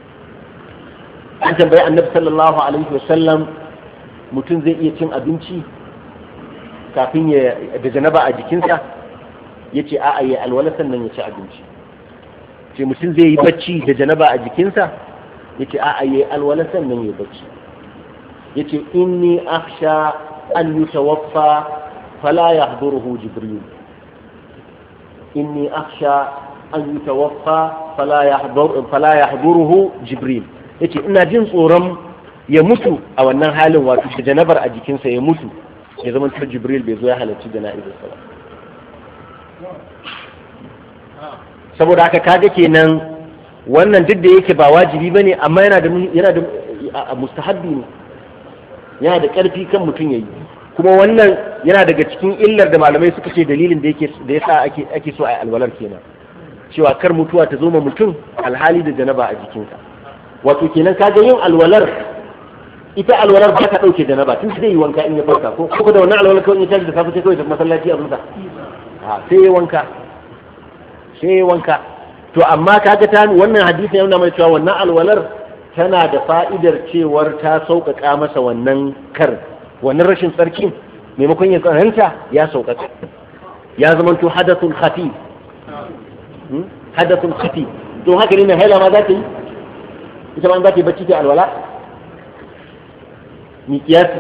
An tambayi Annabi sallallahu alaihi wasallam mutum zai iya cin abinci kafin ya da janaba a jikinsa, yace a'a ya alwala sannan ya ci abinci. Ce mutum zai yi bacci da janaba a jikinsa, yace a'a ya alwala sannan ya bacci. Yace inni akhsha an yutawaffa fala yahduruhu Jibril. inni akhsha an yutawaffa fala yahdur fala yahduruhu Jibril. Yace ina jin tsoron ya mutu a wannan halin, wato da janabar a jikinsa ya mutu, ya zama ta Jibril bai zo ya halarci jana'izarsa ba. Saboda haka kaga kenan wannan duk da yake ba wajibi bane, amma yana da yana da mustahabbi ne, yana da karfi kan mutum yayi. Kuma wannan yana daga cikin illar da malamai suka ce dalilin da yake da yasa ake ake so a yi alwalar kenan, cewa kar mutuwa ta zo ma mutum alhali da janaba a jikinsa. Wato kenan kaga yin alwalar, ita alwalar ba ta dauke janaba, tun sai yi wanka in ya farka, ko ko da wannan alwalar kawai in ya tashi da safe sai kawai ta masallaci abin sa, a sai ya wanka sai ya wanka. To amma kaga ta wannan hadisi ya nuna mai cewa wannan alwalar tana da fa'idar cewar ta sauƙaƙa masa wannan kar, wannan rashin tsarkin maimakon ya tsananta ya sauƙaƙa, ya zamanto hadathun khafif, hadathun khafif. To haka ne mai haila ma za ta yi, ita ma za ta yi bacci ta alwala ni kiyasi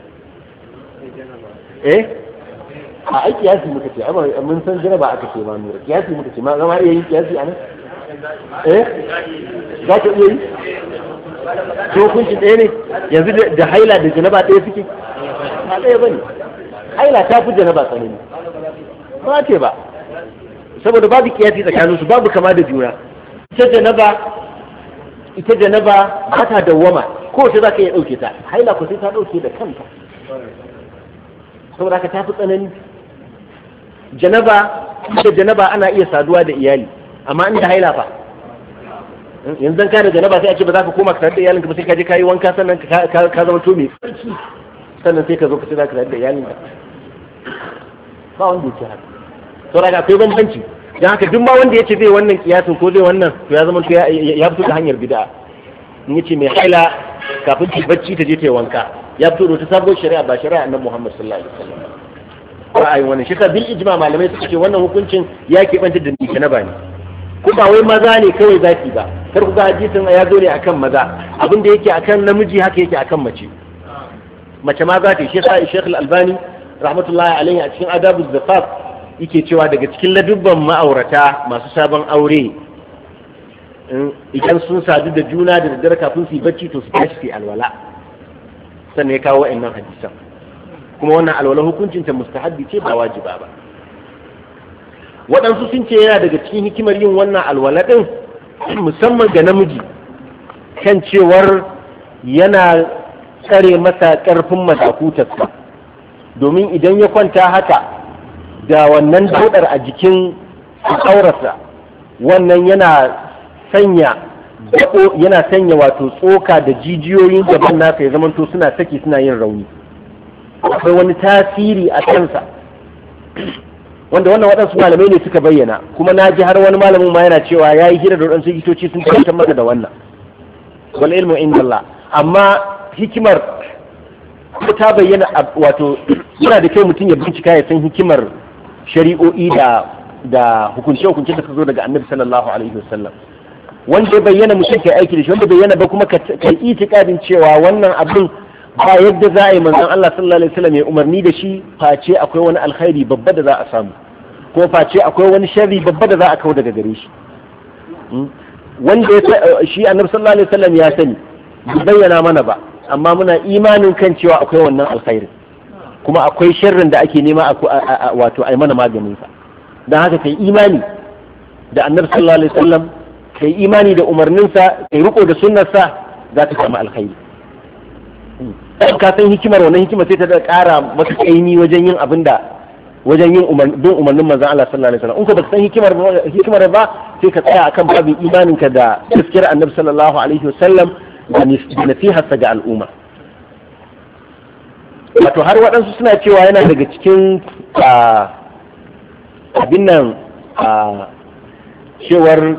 eh a ai kiyasi muka ce, amma mun san janaba aka ce ma nura, kiyasi muka ce ma zama iya yin kiyasi anan eh za ka iya yi to hukunci ɗaya ne yanzu da haila da janaba ɗaya suke, ba ɗaya bane. Haila ta fi janaba tsanani ba ce ba, saboda babu kiyasi tsakanin su, babu kama da juna. ita janaba ita janaba ba ta dawwama, ko ta za ka iya ɗauke ta, haila ko sai ta ɗauke da kanta, saboda haka ta fi tsanani. Janaba da janaba ana iya saduwa da iyali, amma inda haila fa yanzu ka da janaba sai a ce ba za ka koma ka tare da iyalinka ba, sai ka je ka yi wanka sannan ka zama to mai tsarki, sannan sai ka zo ka ce za ka tare da iyalinka. Ba wanda ya ce haka, saboda haka akwai bambanci. don haka duk ma wanda ya ce zai wannan kiyasin ko zai wannan, to ya zama to ya fito da hanyar bid'a. In yace mai haila kafin ta bacci ta je ta yi wanka, ya fito da ta sabuwar shari'a, ba shari'a annabi Muhammad sallallahu alaihi wasallam ba. Ai wannan shi ka bil ijma malamai suka ce wannan hukuncin ya keɓanta da janaba ne, ko ba wai maza ne kawai zaki ba. Kar ku ga hadisin ya zo ne akan maza, abin da yake akan namiji haka yake akan mace. Mace ma za ta yi. Shi yasa Sheikh Al-Albani rahmatullahi alaihi a cikin Adabuz Zafaf yake cewa daga cikin ladubban ma'aurata masu sabon aure, idan sun sadu da juna da daddare kafin su yi bacci to su tashi su alwala, sannan ya kawo wa'annan hadisan. Kuma wannan alwala hukuncin ta mustahabbi ce ba wajiba ba. Waɗansu sun ce yana daga cikin hikimar yin wannan alwala ɗin, musamman ga namiji, kan cewar yana tsare masa ƙarfin mazakutarsa, domin idan ya kwanta haka da wannan daudar a jikin aurarsa, wannan yana sanya yana sanya wato tsoka da jijiyoyin gaban nasa ya zamanto suna saki suna yin rauni. Akwai wani tasiri a kansa wanda wannan waɗansu malamai ne suka bayyana, kuma na ji har wani malamin ma yana cewa ya yi hira da waɗansu likitoci sun tabbatar masa da wannan, wal ilmu inda Allah. Amma hikimar ko ta bayyana, wato yana da kyau mutum ya bincika ya san hikimar shari'o'i da da hukunce-hukunce da suka zo daga annabi sallallahu alaihi wasallam. Wanda ya bayyana mutum kai aiki da shi, wanda bayyana ba kuma ka yi itikadin cewa wannan abin ba yadda za a yi manzon Allah sallallahu alaihi wasallam ya umarni da shi face akwai wani alkhairi babba da za a samu, ko face akwai wani sharri babba da za a kawo daga gare shi. Wanda ya shi annabi sallallahu alaihi wasallam ya sani, bai bayyana mana ba, amma muna imanin kan cewa akwai wannan alkhairin. kuma akwai sharrin da ake nema wato ai mana maganin sa dan haka kai imani da annabi sallallahu alaihi wasallam kai imani da umarninsa kai riko da sunnarsa za ka samu alkhairi ka san hikimar wannan hikima sai ta da ƙara maka kaini wajen yin abin da wajen yin bin umarnin manzon Allah sallallahu alaihi wasallam in ka baka san hikimar hikimar ba sai ka tsaya akan babin imaninka da gaskiyar annabi sallallahu alaihi wasallam da nasiharsa ga al'umma. Wato har waɗansu suna cewa yana daga cikin abin nan cewar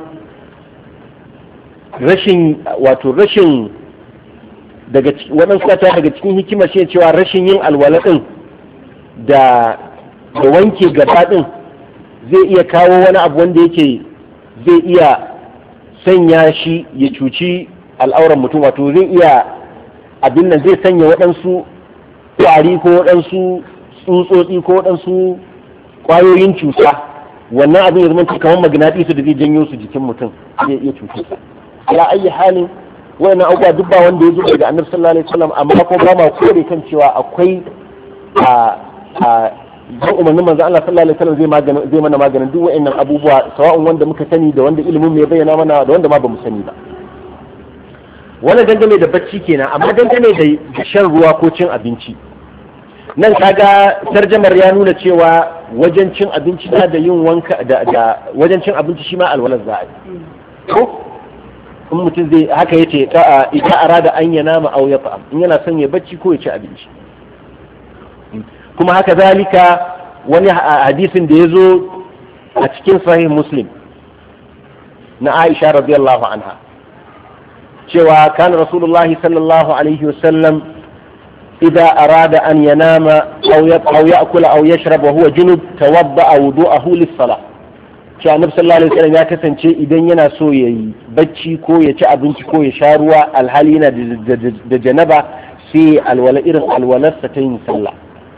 rashin wato rashin daga waɗansu suna cewa daga cikin hikima shi cewa rashin yin alwala ɗin da da wanke gaba ɗin zai iya kawo wani abu wanda yake zai iya sanya shi ya cuci al'auran mutum, wato zai iya abin nan zai sanya waɗansu ƙwari ko waɗansu tsutsotsi ko waɗansu ƙwayoyin cuta, wannan abin ya zama kamar magnatisu da zai janyo su jikin mutum zai iya cutar sa. Ala ayi halin wannan abubuwa duk ba wanda ya zo daga annabi sallallahu alaihi wasallam, amma ko ba ma kore kan cewa akwai a a don umarnin manzo Allah sallallahu alaihi wasallam zai magana zai mana maganin duk wa'annan abubuwa, sawa'un wanda muka sani da wanda ilimin mai bayyana mana da wanda ma bamu sani ba. Wannan dangane da bacci kenan, amma dangane da shan ruwa ko cin abinci, nan kaga tarjamar ya nuna cewa wajen cin abinci da da yin wanka da, da wajen cin abinci shi ma alwalar za a yi. Ko in mutum zai haka yace ta idan arada an yana ma au ya fa'am, in yana son ya bacci ko ya ci abinci. Kuma haka zalika wani hadisin da ya zo a cikin sahih Muslim na Aisha radiyallahu anha cewa kana Rasulullahi sallallahu alaihi wasallam idza arada an yanama aw ya'kula aw yashrab wa huwa junub tawadda'a wudu'ahu lis-salah. Cewa Annabi sallallahu alaihi wasallam ya kasance idan yana so yayi bacci ko ya ci abinci ko ya sha ruwa alhali yana da janaba sai alwala irin alwalarsa ta yin sallah.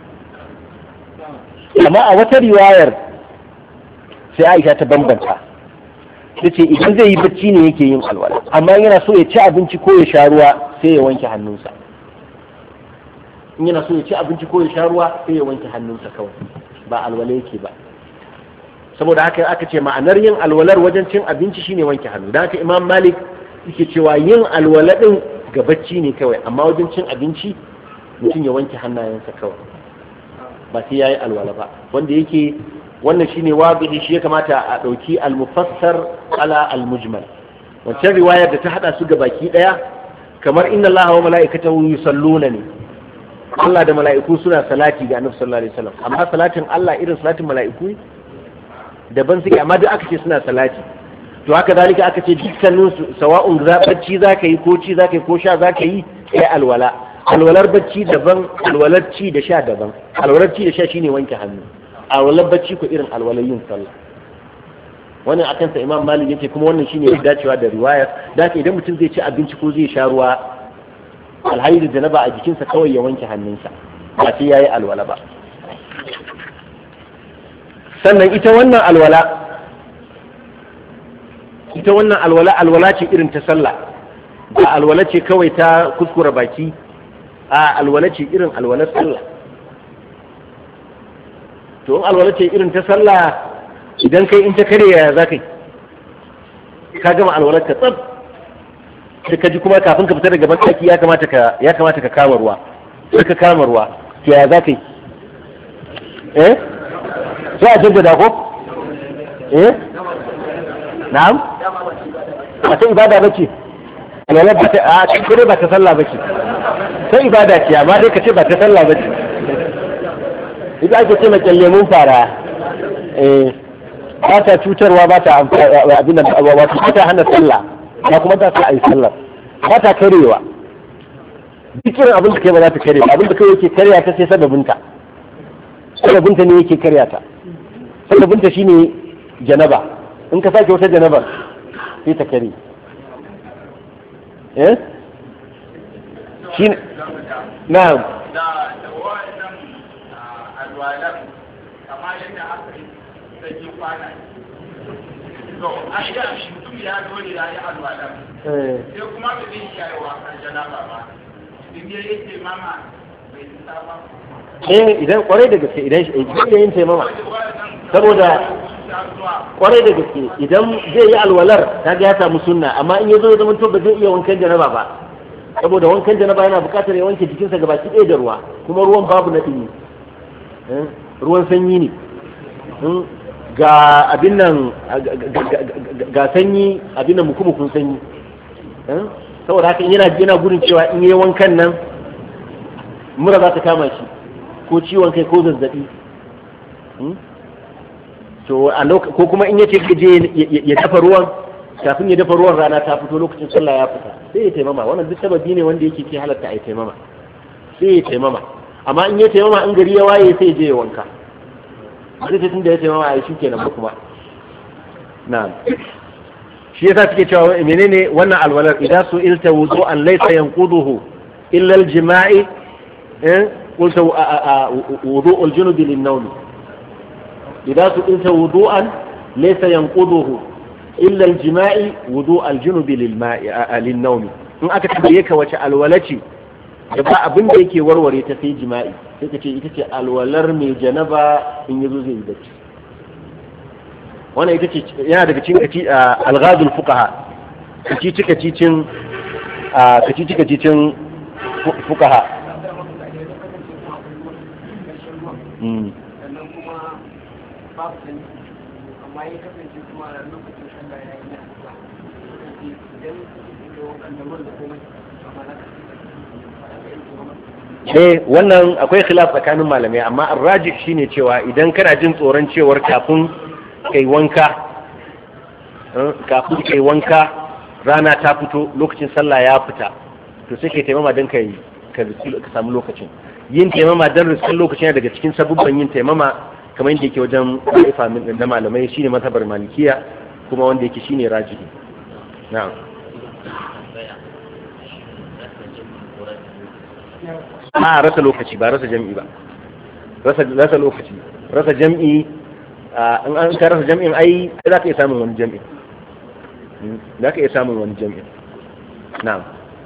Amma a wata riwayar sai Aisha ta bambanta, ta ce idan zai yi bacci ne yake yin alwala, amma yana so ya ci abinci ko ya sha ruwa sai ya wanke hannunsa. In yana so ya ci abinci ko ya sha ruwa sai ya wanke hannunsa kawai, ba alwala yake ba. Saboda haka aka ce ma'anar yin alwalar wajen cin abinci shine wanke hannu. Da haka Imam Malik yake cewa yin alwala din ga bacci ne kawai, amma wajen cin abinci mutum ya wanke hannayensa kawai, ba sai yayi alwala ba, wanda yake wannan shine wabihi, shi ya kamata a dauki al-mufassar ala al-mujmal. Wancan riwayar da ta hada su gabaki daya kamar inna Allaha wa mala'ikatahu yusalluna ne, Allah da mala'iku suna salati ga Annabi sallallahu alaihi wasallam, amma salatin Allah irin salatin mala'iku daban suke, amma duk aka ce suna salati. To haka zalika aka ce dukkanin su sawa'un bacci zaka yi ko ci zaka yi ko sha zaka yi sai alwala. Alwalar bacci daban, alwalar ci da sha daban. Alwalar ci da sha shine wanke hannu, alwalar bacci ko irin alwalar yin sallah. Wannan akan sa Imam Malik yake, kuma wannan shine ya dacewa da riwaya. Da haka idan mutum zai ci abinci ko zai sha ruwa alhali da janaba a jikinsa kawai ya wanke hannunsa, ba sai yayi alwala ba. Sannan ita wannan alwala ita wannan alwala alwala ce irin ta sallah, ba alwala ce kawai ta kuskura baki, a alwala ce irin alwalar sallah. To in alwala ce irin ta sallah, idan kai in ta karya za ka yi, ka gama alwalar ka tsab, sai ka ji kuma kafin ka fita daga banɗaki ya kamata ka ya kamata ka kama ruwa, sai ka kama ruwa, to ya za ka yi? eh sai a jaddada ko? eh na'am, ba ta ibada ba ce alwala, ba ta a cikin ba ta sallah ba ce, sai ibada ce, amma dai ka ce ba ta sallah ba ce. Ita ake ce mai lemun fara, eh ba ta cutarwa, ba ta abin da wato ba ta hana sallah, ba kuma ta sa a yi sallah, ba ta karewa. Duk irin abin da kai ba za ta kare ba, abin da kai yake karya ta sai sababinta, sababinta ne yake karya ta. Sababinta shine janaba, in ka sake wata janaba sai ta kare. eh shi na'am da da wa'annan alwalan kamar yadda aka yi sai kwana to a ida mutum ya dole ya yi alwalan sai kuma ba zai iya yi wa kan janaba ba, in ya yake mama bai ta ba eh idan kwarai da gaske idan zai yin taimama saboda kwarai da gaske idan zai yi alwalar ta ga ya samu sunna amma in ya zo ya zama to ba zai iya wankan janaba ba saboda wankan janaba yana buƙatar ya wanke jikinsa gabaki ɗaya da ruwa kuma ruwan babu na ɗumi ruwan sanyi ne ga abin nan ga sanyi abin nan mukumukun sanyi saboda haka yana yana gudun cewa in yi wankan nan mura za ta kama shi ko ciwon kai ko zazzabi to a ko kuma in yace je ya dafa ruwan kafin ya dafa ruwan rana ta fito lokacin sallah ya fita sai ya taimama wannan duk sababi ne wanda yake ke halatta a yi taimama sai ya taimama amma in ya taimama in gari ya waye sai ya je ya wanka zai tun da ya taimama a yi shi kenan ba kuma na'am shi yasa suke cewa menene wannan alwalar idan su ilta wudu an laysa yanquduhu illa al-jima'i eh qulta wudu al-junub lin-nawm idan su ilta wudu'an laysa yanquduhu illa al-jima'i wudu al-junub lil-ma'i lin-nawm in aka tambaye ka wace alwala ce da ba abin da yake warware ta sai jima'i sai ka ce ita ce alwalar mai janaba in yazo zai yi bacci wannan ita ce yana daga cikin kaci alghazul fuqaha kaci cika cicin kaci cika cicin fuqaha mm sannan kuma babu sani amma ya kasance kuma a lokacin sallah ya yi na idan da wannan da komai eh wannan akwai khilaf tsakanin malamai amma ar-rajih shine cewa idan kana jin tsoron cewar kafin kai wanka kafin kai wanka rana ta fito lokacin sallah ya fita to sai kai taimama don kai ka samu lokacin yin taimama don riskin lokacin daga cikin sabubban yin taimama kamar yadda yake wajen ƙaifa min da malamai shine mazhabar malikiya kuma wanda yake shine rajihi na'am a rasa lokaci ba rasa jam'i ba rasa rasa lokaci rasa jam'i in an ka rasa jam'in ai za ka iya samun wani jam'in za ka iya samun wani jam'in na'am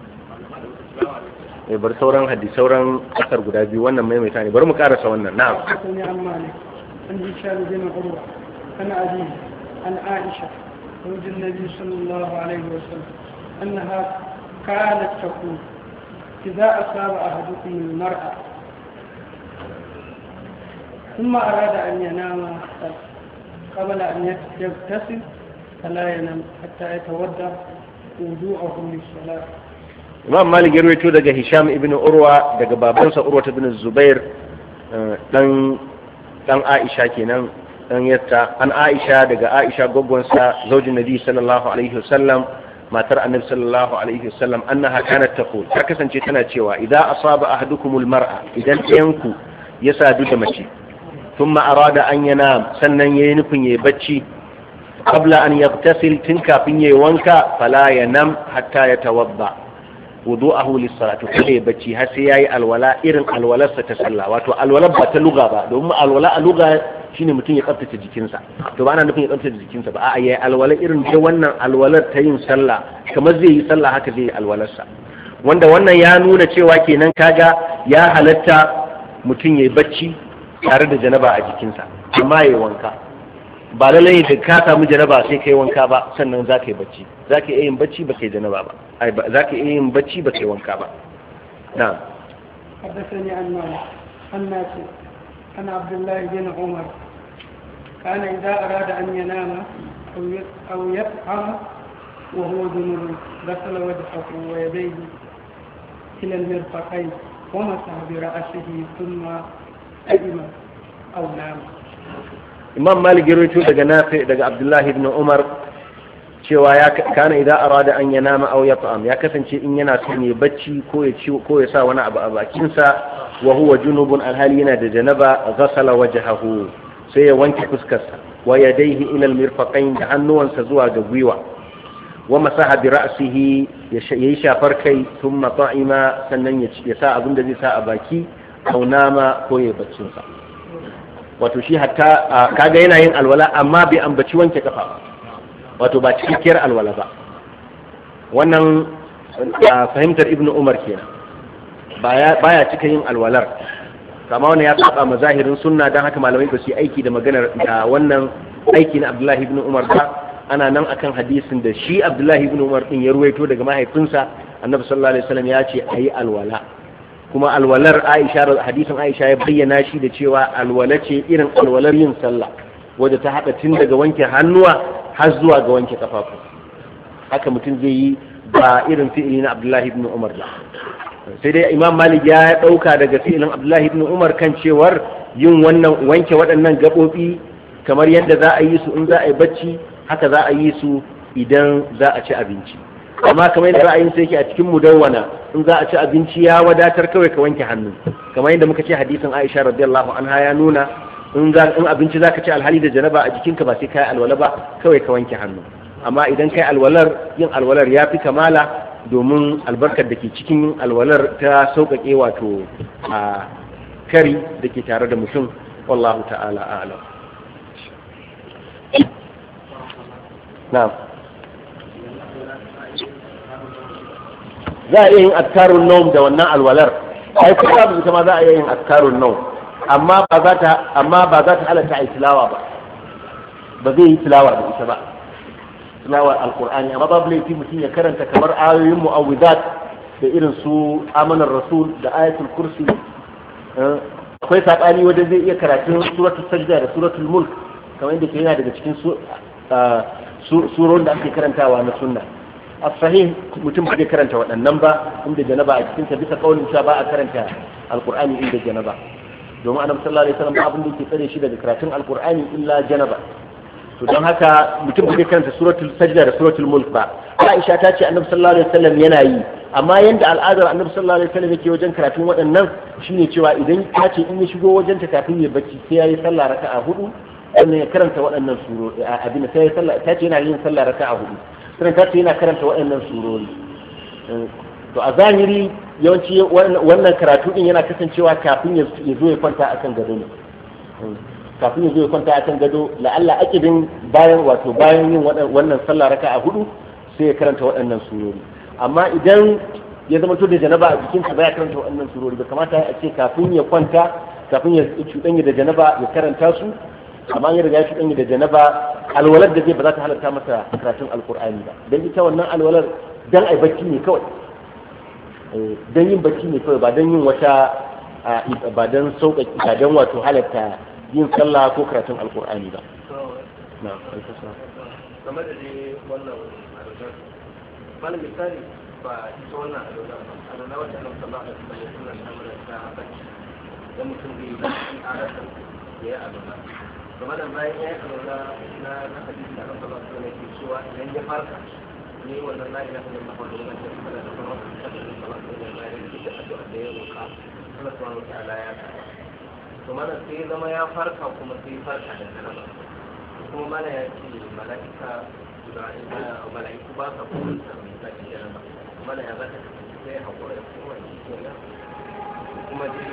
eh bar sauran hadisi sauran asar guda biyu wannan maimaita ne bari mu karasa wannan na'am an hisham bin urwa ana abi an aisha زوج النبي صلى الله عليه وسلم أنها كانت تقول إذا أصاب أحدكم المرأة ثم أراد أن ينام قبل أن يغتسل فلا ينام حتى يتودع وضوءه للصلاة. Imam Malik ya rawaito daga Hisham ibn Urwa daga babansa Urwa ibn Zubair dan dan Aisha kenan dan yatta an Aisha daga Aisha goggonsa zaujin Nabi sallallahu alaihi wasallam matar Annabi sallallahu alaihi wasallam annaha kanat taqul ta kasance tana cewa idza asaba ahadukumul mar'a idan ɗayanku ya sadu da mace ثم أراد أن ينام سنن ينفن يبتشي قبل أن يغتسل تنكا فين يوانكا فلا ينام حتى يتوضأ وضوءه للصلاة فلا يبتشي هسياي الولاء إرن الولاء ستسلى واتو الولاء باتلغة با دوم الولاء اللغة شيني متين يقبت تجيكينسا تو بانا نفن يقبت تجيكينسا با آيه الولاء إرن جوانا الولاء تين سلى كما زي يسلى هكذا الولاء سا wanda wannan ya nuna cewa kenan kaga ya halatta mutum yayi bacci tare da janaba a jikinsa amma yayi wanka ba lallai da ka samu janaba sai kai wanka ba sannan za ka yi bacci za ka iya yin bacci ba kai janaba ba ai za ka iya yin bacci ba kai wanka ba na'am حدثني عن مالك عن نافع عن عبد الله بن عمر كان إذا أراد أن ينام أو يطعم وهو جنوب غسل وجهه ويديه إلى المرفقين ومسح برأسه ثم أئم أو نام. Imam Malik ya rawaito daga Nafi daga Abdullahi ibn Umar cewa ya kana idan arada an yanama aw yat'am ya kasance in yana son ya bacci ko ya ci ko ya sa wani abu a bakin sa wa huwa junubun alhali yana da janaba ghasala wajhahu sai ya wanke fuskarsa wa yadayhi ila almirfaqain da hannuwansa zuwa ga gwiwa wa masaha bi ra'sihi ya shafar kai thumma ta'ima sannan ya sa abin da zai sa a baki aw nama ko ya baccin sa wato shi hatta kaga yana yin alwala amma bai ambaci wanke kafa wato ba cikakkiyar alwala ba wannan fahimtar ibnu umar kenan baya baya cika yin alwalar amma wannan ya saba mazahirin sunna dan haka malamai ba su yi aiki da maganar da wannan aiki na Abdullahi ibn Umar ba. Ana nan akan hadisin da shi Abdullahi ibn Umar din ya ruwaito daga mahaifinsa Annabi sallallahu alaihi wasallam ya ce ayi alwala, kuma alwalar Aisha, hadisin Aisha ya bayyana shi da cewa alwala ce irin alwalar yin sallah wadda ta haɗa tun daga wanke hannuwa har zuwa ga wanke kafafu. Haka mutum zai yi, ba irin fi'ili na Abdullahi ibn Umar ba. Sai dai Imam Malik ya ɗauka daga fi'ilin Abdullahi ibn Umar kan cewar yin wannan wanke waɗannan gaɓoɓi kamar yadda za a yi su in za a yi bacci, haka za a yi su idan za a ci abinci. Amma kamar yadda ra'ayin sai yake a cikin mudawwana, in za a ci abinci ya wadatar kawai ka wanke hannu, kamar yadda muka ce hadisin Aisha radiyallahu anha ya nuna in za in abinci zaka ci alhali da janaba a jikinka ba sai kai alwala ba, kawai ka wanke hannu. Amma idan kai alwalar, yin alwalar ya fi kamala, domin albarkar da ke cikin alwalar ta sauƙaƙe wato a kari da ke tare da mutum. Wallahu ta'ala a'lam. Na'am. Za a iya yin azkarun naum da wannan alwalar. Ai kuma ba ita ma za a iya yin azkarun naum, amma ba za ta amma ba za ta halatta ai tilawa ba. Ba zai yi tilawa da ita ba. Tilawar alqur'ani, amma babu laifi mutum ya karanta kamar ayoyin mu'awwidat da irin su amanar rasul da ayatul kursi. Akwai sabani wanda zai iya karatun suratul sajda da suratul mulk, kamar yadda ke yana daga cikin su surorin da ake karantawa na sunna. as-sahih mutum ba zai karanta waɗannan ba inda janaba a cikin sa, bisa kaulin cewa ba a karanta alqur'ani inda janaba, domin annabi sallallahu alaihi wasallam abin da yake tsare shi daga karatun alqur'ani illa janaba. to don haka mutum ba zai karanta suratul sajda da suratul mulk ba. Aisha ta ce annabi sallallahu alaihi wasallam yana yi, amma yanda al'adar annabi sallallahu alaihi wasallam yake wajen karatun waɗannan shine cewa idan ta ce in ya shigo wajen ta kafin ya bacci sai yayi sallah raka'a hudu, sannan ya karanta waɗannan surori. Abin sai ya sallah, ta ce yana yin sallah raka'a hudu, sannan ta ce yana karanta waɗannan surori. To a zahiri yawanci wannan karatu din yana kasancewa kafin ya zo ya kwanta akan gado ne. Kafin ya zo ya kwanta akan gado, la'alla akidin bayan wato bayan yin wannan sallah raka'a hudu sai ya karanta waɗannan surori. Amma idan ya zama to da janaba a jikinsa ba ya karanta waɗannan surori, ba kamata a ce kafin ya kwanta, kafin ya cuɗanya da janaba ya karanta su. Amma ya riga ya cuɗanya da janaba, alwalar da zai ba za ta halatta masa karatun alkur'ani ba, don ita wannan alwalar dan ai bacci ne kawai, don yin bacci ne kawai, ba don yin wata ba don sauƙaƙi, ba don wato halatta yin sallah ko karatun alkur'ani ba. Na game da dai wannan alwalar, mana misali ba ita wannan alwalar ba, alwalar wata nan sallah da kuma sunan alwalar ta bacci, da mutum zai yi bacci a rasar ya yi alwalar. Game da bayan ya yi alwalar na na hadisi da rasulullah sallallahu alaihi wasallam ke cewa idan ya farka ne wannan la ilaha illallah wa la ilaha illallah da kuma sallallahu alaihi wasallam bayan ita addu'a da ya roƙa Allah subhanahu wa ta'ala ya ka. To mana sai zama ya farka kuma sai farka da kanaba. Kuma mana ya ce mala'ika da mala'iku ba sa kuma da mai janaba. Mana ya zaka sai hakura da kuma kenan. Kuma dai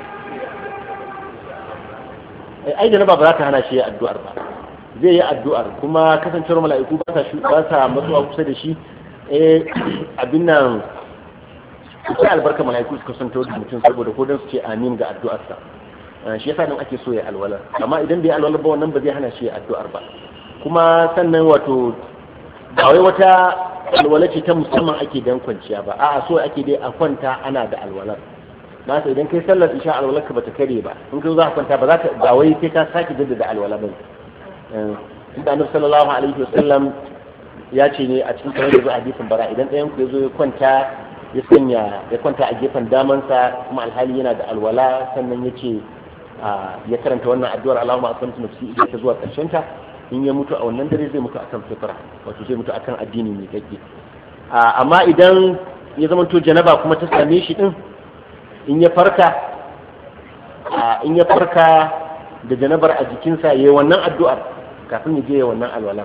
ai janaba ba za ta hana shi addu'ar ba, zai yi addu'ar, kuma kasancewar mala'iku ba sa ba sa matsuwa kusa da shi. Eh abin nan sai albarka mala'iku suka santo da mutum saboda ko dan su ce amin ga addu'arsa, shi yasa nan ake so ya alwala. Amma idan bai alwala ba wannan ba zai hana shi addu'ar ba. Kuma sannan wato ba wai wata alwala ce ta musamman ake dan kwanciya ba, a'a so ake dai a kwanta ana da alwalar. Na sai idan kai sallar isha alwalar ka bata kare ba, in kai za ka kwanta ba za ka ba wai sai ka saki jaddada alwala ba. Inda Annabi sallallahu alaihi wasallam ya ce ne a cikin kamar da zuwa hadisin bara, idan ɗayan ku ya zo ya kwanta ya sanya ya kwanta a gefen damansa kuma alhali yana da alwala, sannan ya ce ya karanta wannan addu'ar Allahumma aslamtu nafsi idan ta zuwa ƙarshen ta, in ya mutu a wannan dare zai mutu akan fitra, wato zai mutu akan addini mai kake. Amma idan ya zama to janaba kuma ta same shi din, in ya farka in ya farka da janabar a jikinsa yayi wannan addu'ar kafin ya je ya wannan alwala,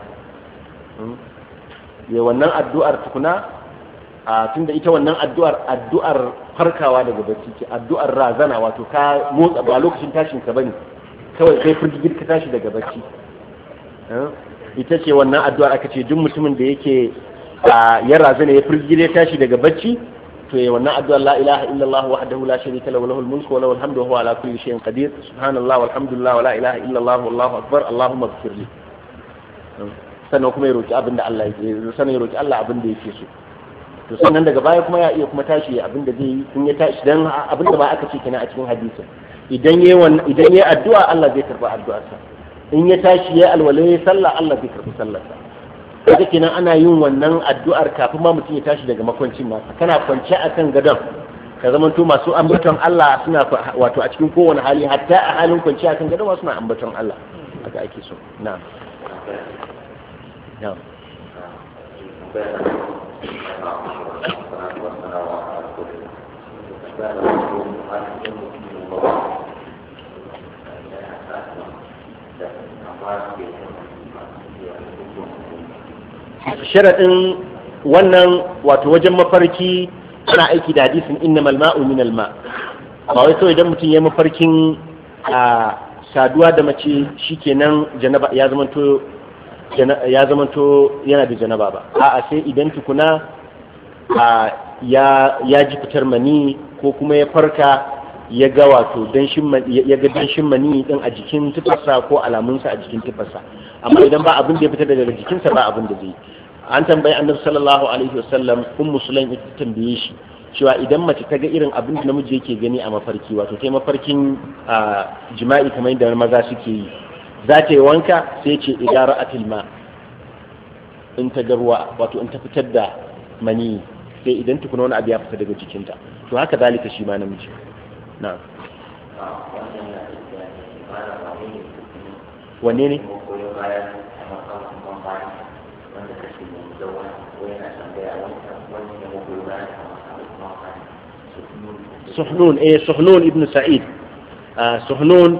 yayi wannan addu'ar tukuna, tunda ita wannan addu'ar addu'ar farkawa daga bacci ce, addu'ar razana, wato ka motsa ba lokacin tashin ka bane, kawai kai firgigir ka tashi daga bacci. Ita ce wannan addu'ar aka ce duk mutumin da yake ya razana ya firgigir ya tashi daga bacci, to yayi wannan addu'a la ilaha illallah wahdahu la sharika lahu lahul mulku wa lahul hamdu wa huwa ala kulli shay'in qadir subhanallah walhamdulillah wa la ilaha illallah wallahu akbar allahumma ighfir li sannan kuma ya roki abinda Allah yake sannan ya roki Allah abinda yake so to sannan daga baya kuma ya iya kuma tashi abinda zai yi in ya tashi dan abinda ba aka ce kenan a cikin hadisin idan yayi wannan idan yayi addu'a Allah zai karba addu'arsa in ya tashi yayi alwala sallah Allah zai karbi sallarsa kaga kenan ana yin wannan addu'ar kafin ma mutum ya tashi daga makwancin nasa kana kwance akan gadon ka zamanto masu ambaton Allah suna wato a cikin kowane hali hatta a halin kwance akan gadon ma suna ambaton Allah haka ake so na'am na'am sharaɗin wannan wato wajen mafarki ana aiki da hadisin innamal ma'u minal ma ba wai kawai idan mutum ya mafarkin a saduwa da mace shikenan janaba ya zamanto ya zamanto yana da janaba ba a'a sai idan tukuna a ya ya ji fitar mani ko kuma ya farka ya ga wato danshin ya ga danshin mani din a jikin tufarsa ko alamunsa a jikin tufarsa amma idan ba abin da ya fita daga jikinsa ba abin da zai an tambayi annabi sallallahu alaihi wasallam ummu sulaim ita tambaye shi cewa idan mace ta ga irin abin da namiji yake gani a mafarki wato kai mafarkin jima'i kamar yadda maza suke yi za ta yi wanka sai ce idara atil ma in ta ga ruwa wato in ta fitar da mani sai idan tukuna wani abu ya fita daga jikinta to haka zalika shi ma namiji na'am wanne ne suhnun eh suhnun ibn sa'id suhnun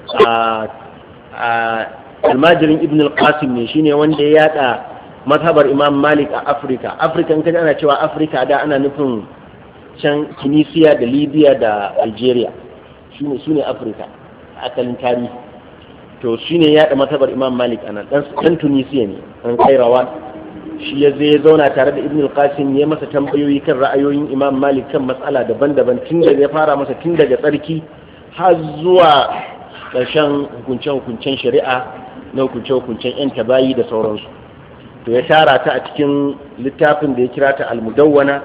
almajirin ibn al-qasim ne shine wanda ya yada mazhabar imam malik a afirka afirka in kaji ana cewa afirka da ana nufin can tunisia da libya da algeria shine shine afirka asalin tarihi to shine ya yada mazhabar imam malik anan dan tunisia ne an kairawa shi ya zai zauna tare da ibn al-qasim ya masa tambayoyi kan ra'ayoyin imam malik kan matsala daban-daban tun da ya fara masa tun daga tsarki har zuwa ƙarshen hukunce-hukuncen shari'a na hukunce-hukuncen yan tabayi da sauransu to ya tara ta a cikin littafin da ya kira ta al-mudawwana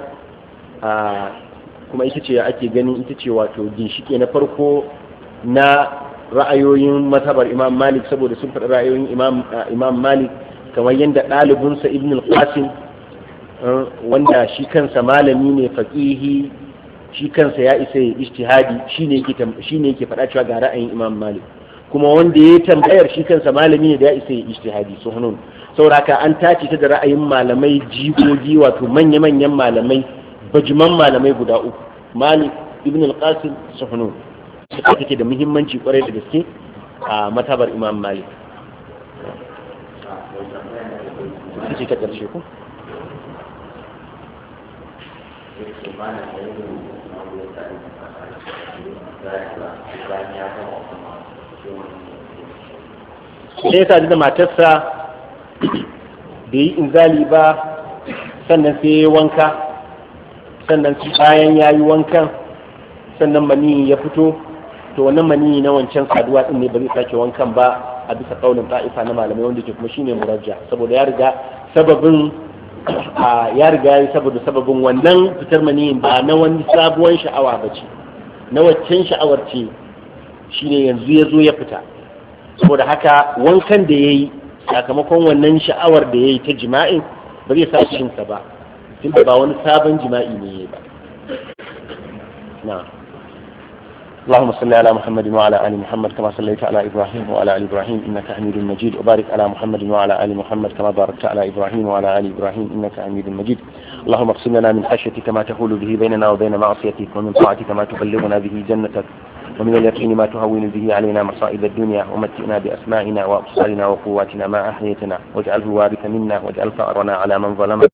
kuma ita ce ake ganin ita ce wato ginshike na farko na ra'ayoyin mazhabar imam malik saboda sun faɗi ra'ayoyin imam imam malik kamar yadda ɗalibinsa ibn al-qasim wanda shi kansa malami ne faqihi shi kansa ya isa ya ijtihadi shine yake shine yake faɗa cewa ga ra'ayin imam malik kuma wanda ya tambayar shi kansa malami ne da ya isa ya ijtihadi suhunun sauraka an tace ta da ra'ayin malamai jigogi wato manya-manyan malamai bajiman malamai guda uku malik ibn al-qasim suhunun ita take da muhimmanci kwarai da gaske a matabar imam malik ce ta ƙarshe ku? sai ya sadu da matarsa da yi inzali ba sannan sai ya wanka sannan bayan ya yi wankan sannan maniyi ya fito to wannan maniyi na wancan saduwa din ne ba zai sake wankan ba a bisa kaunin ta'ifa na malamai wanda ke kuma shine murajja saboda ya riga sababin ya riga ya saboda sababin wannan fitar maniyin ba na wani sabuwar sha'awa ba ce na waccan sha'awar ce shine yanzu ya zo ya fita saboda haka wankan da ya yi sakamakon wannan sha'awar da ya yi ta jima'in ba zai sa shinsa ba tunda ba wani sabon jima'i ne ya yi ba na'am اللهم صل على محمد وعلى آل محمد كما صليت على إبراهيم وعلى آل إبراهيم إنك حميد مجيد وبارك على محمد وعلى آل محمد كما باركت على إبراهيم وعلى آل إبراهيم إنك حميد مجيد اللهم اقسم لنا من خشيتك ما تحول به بيننا وبين معصيتك ومن طاعتك ما تبلغنا به جنتك ومن اليقين ما تهون به علينا مصائب الدنيا ومتئنا بأسماعنا وأبصارنا وقواتنا ما أحييتنا واجعله وارث منا واجعل ثأرنا على من ظلمنا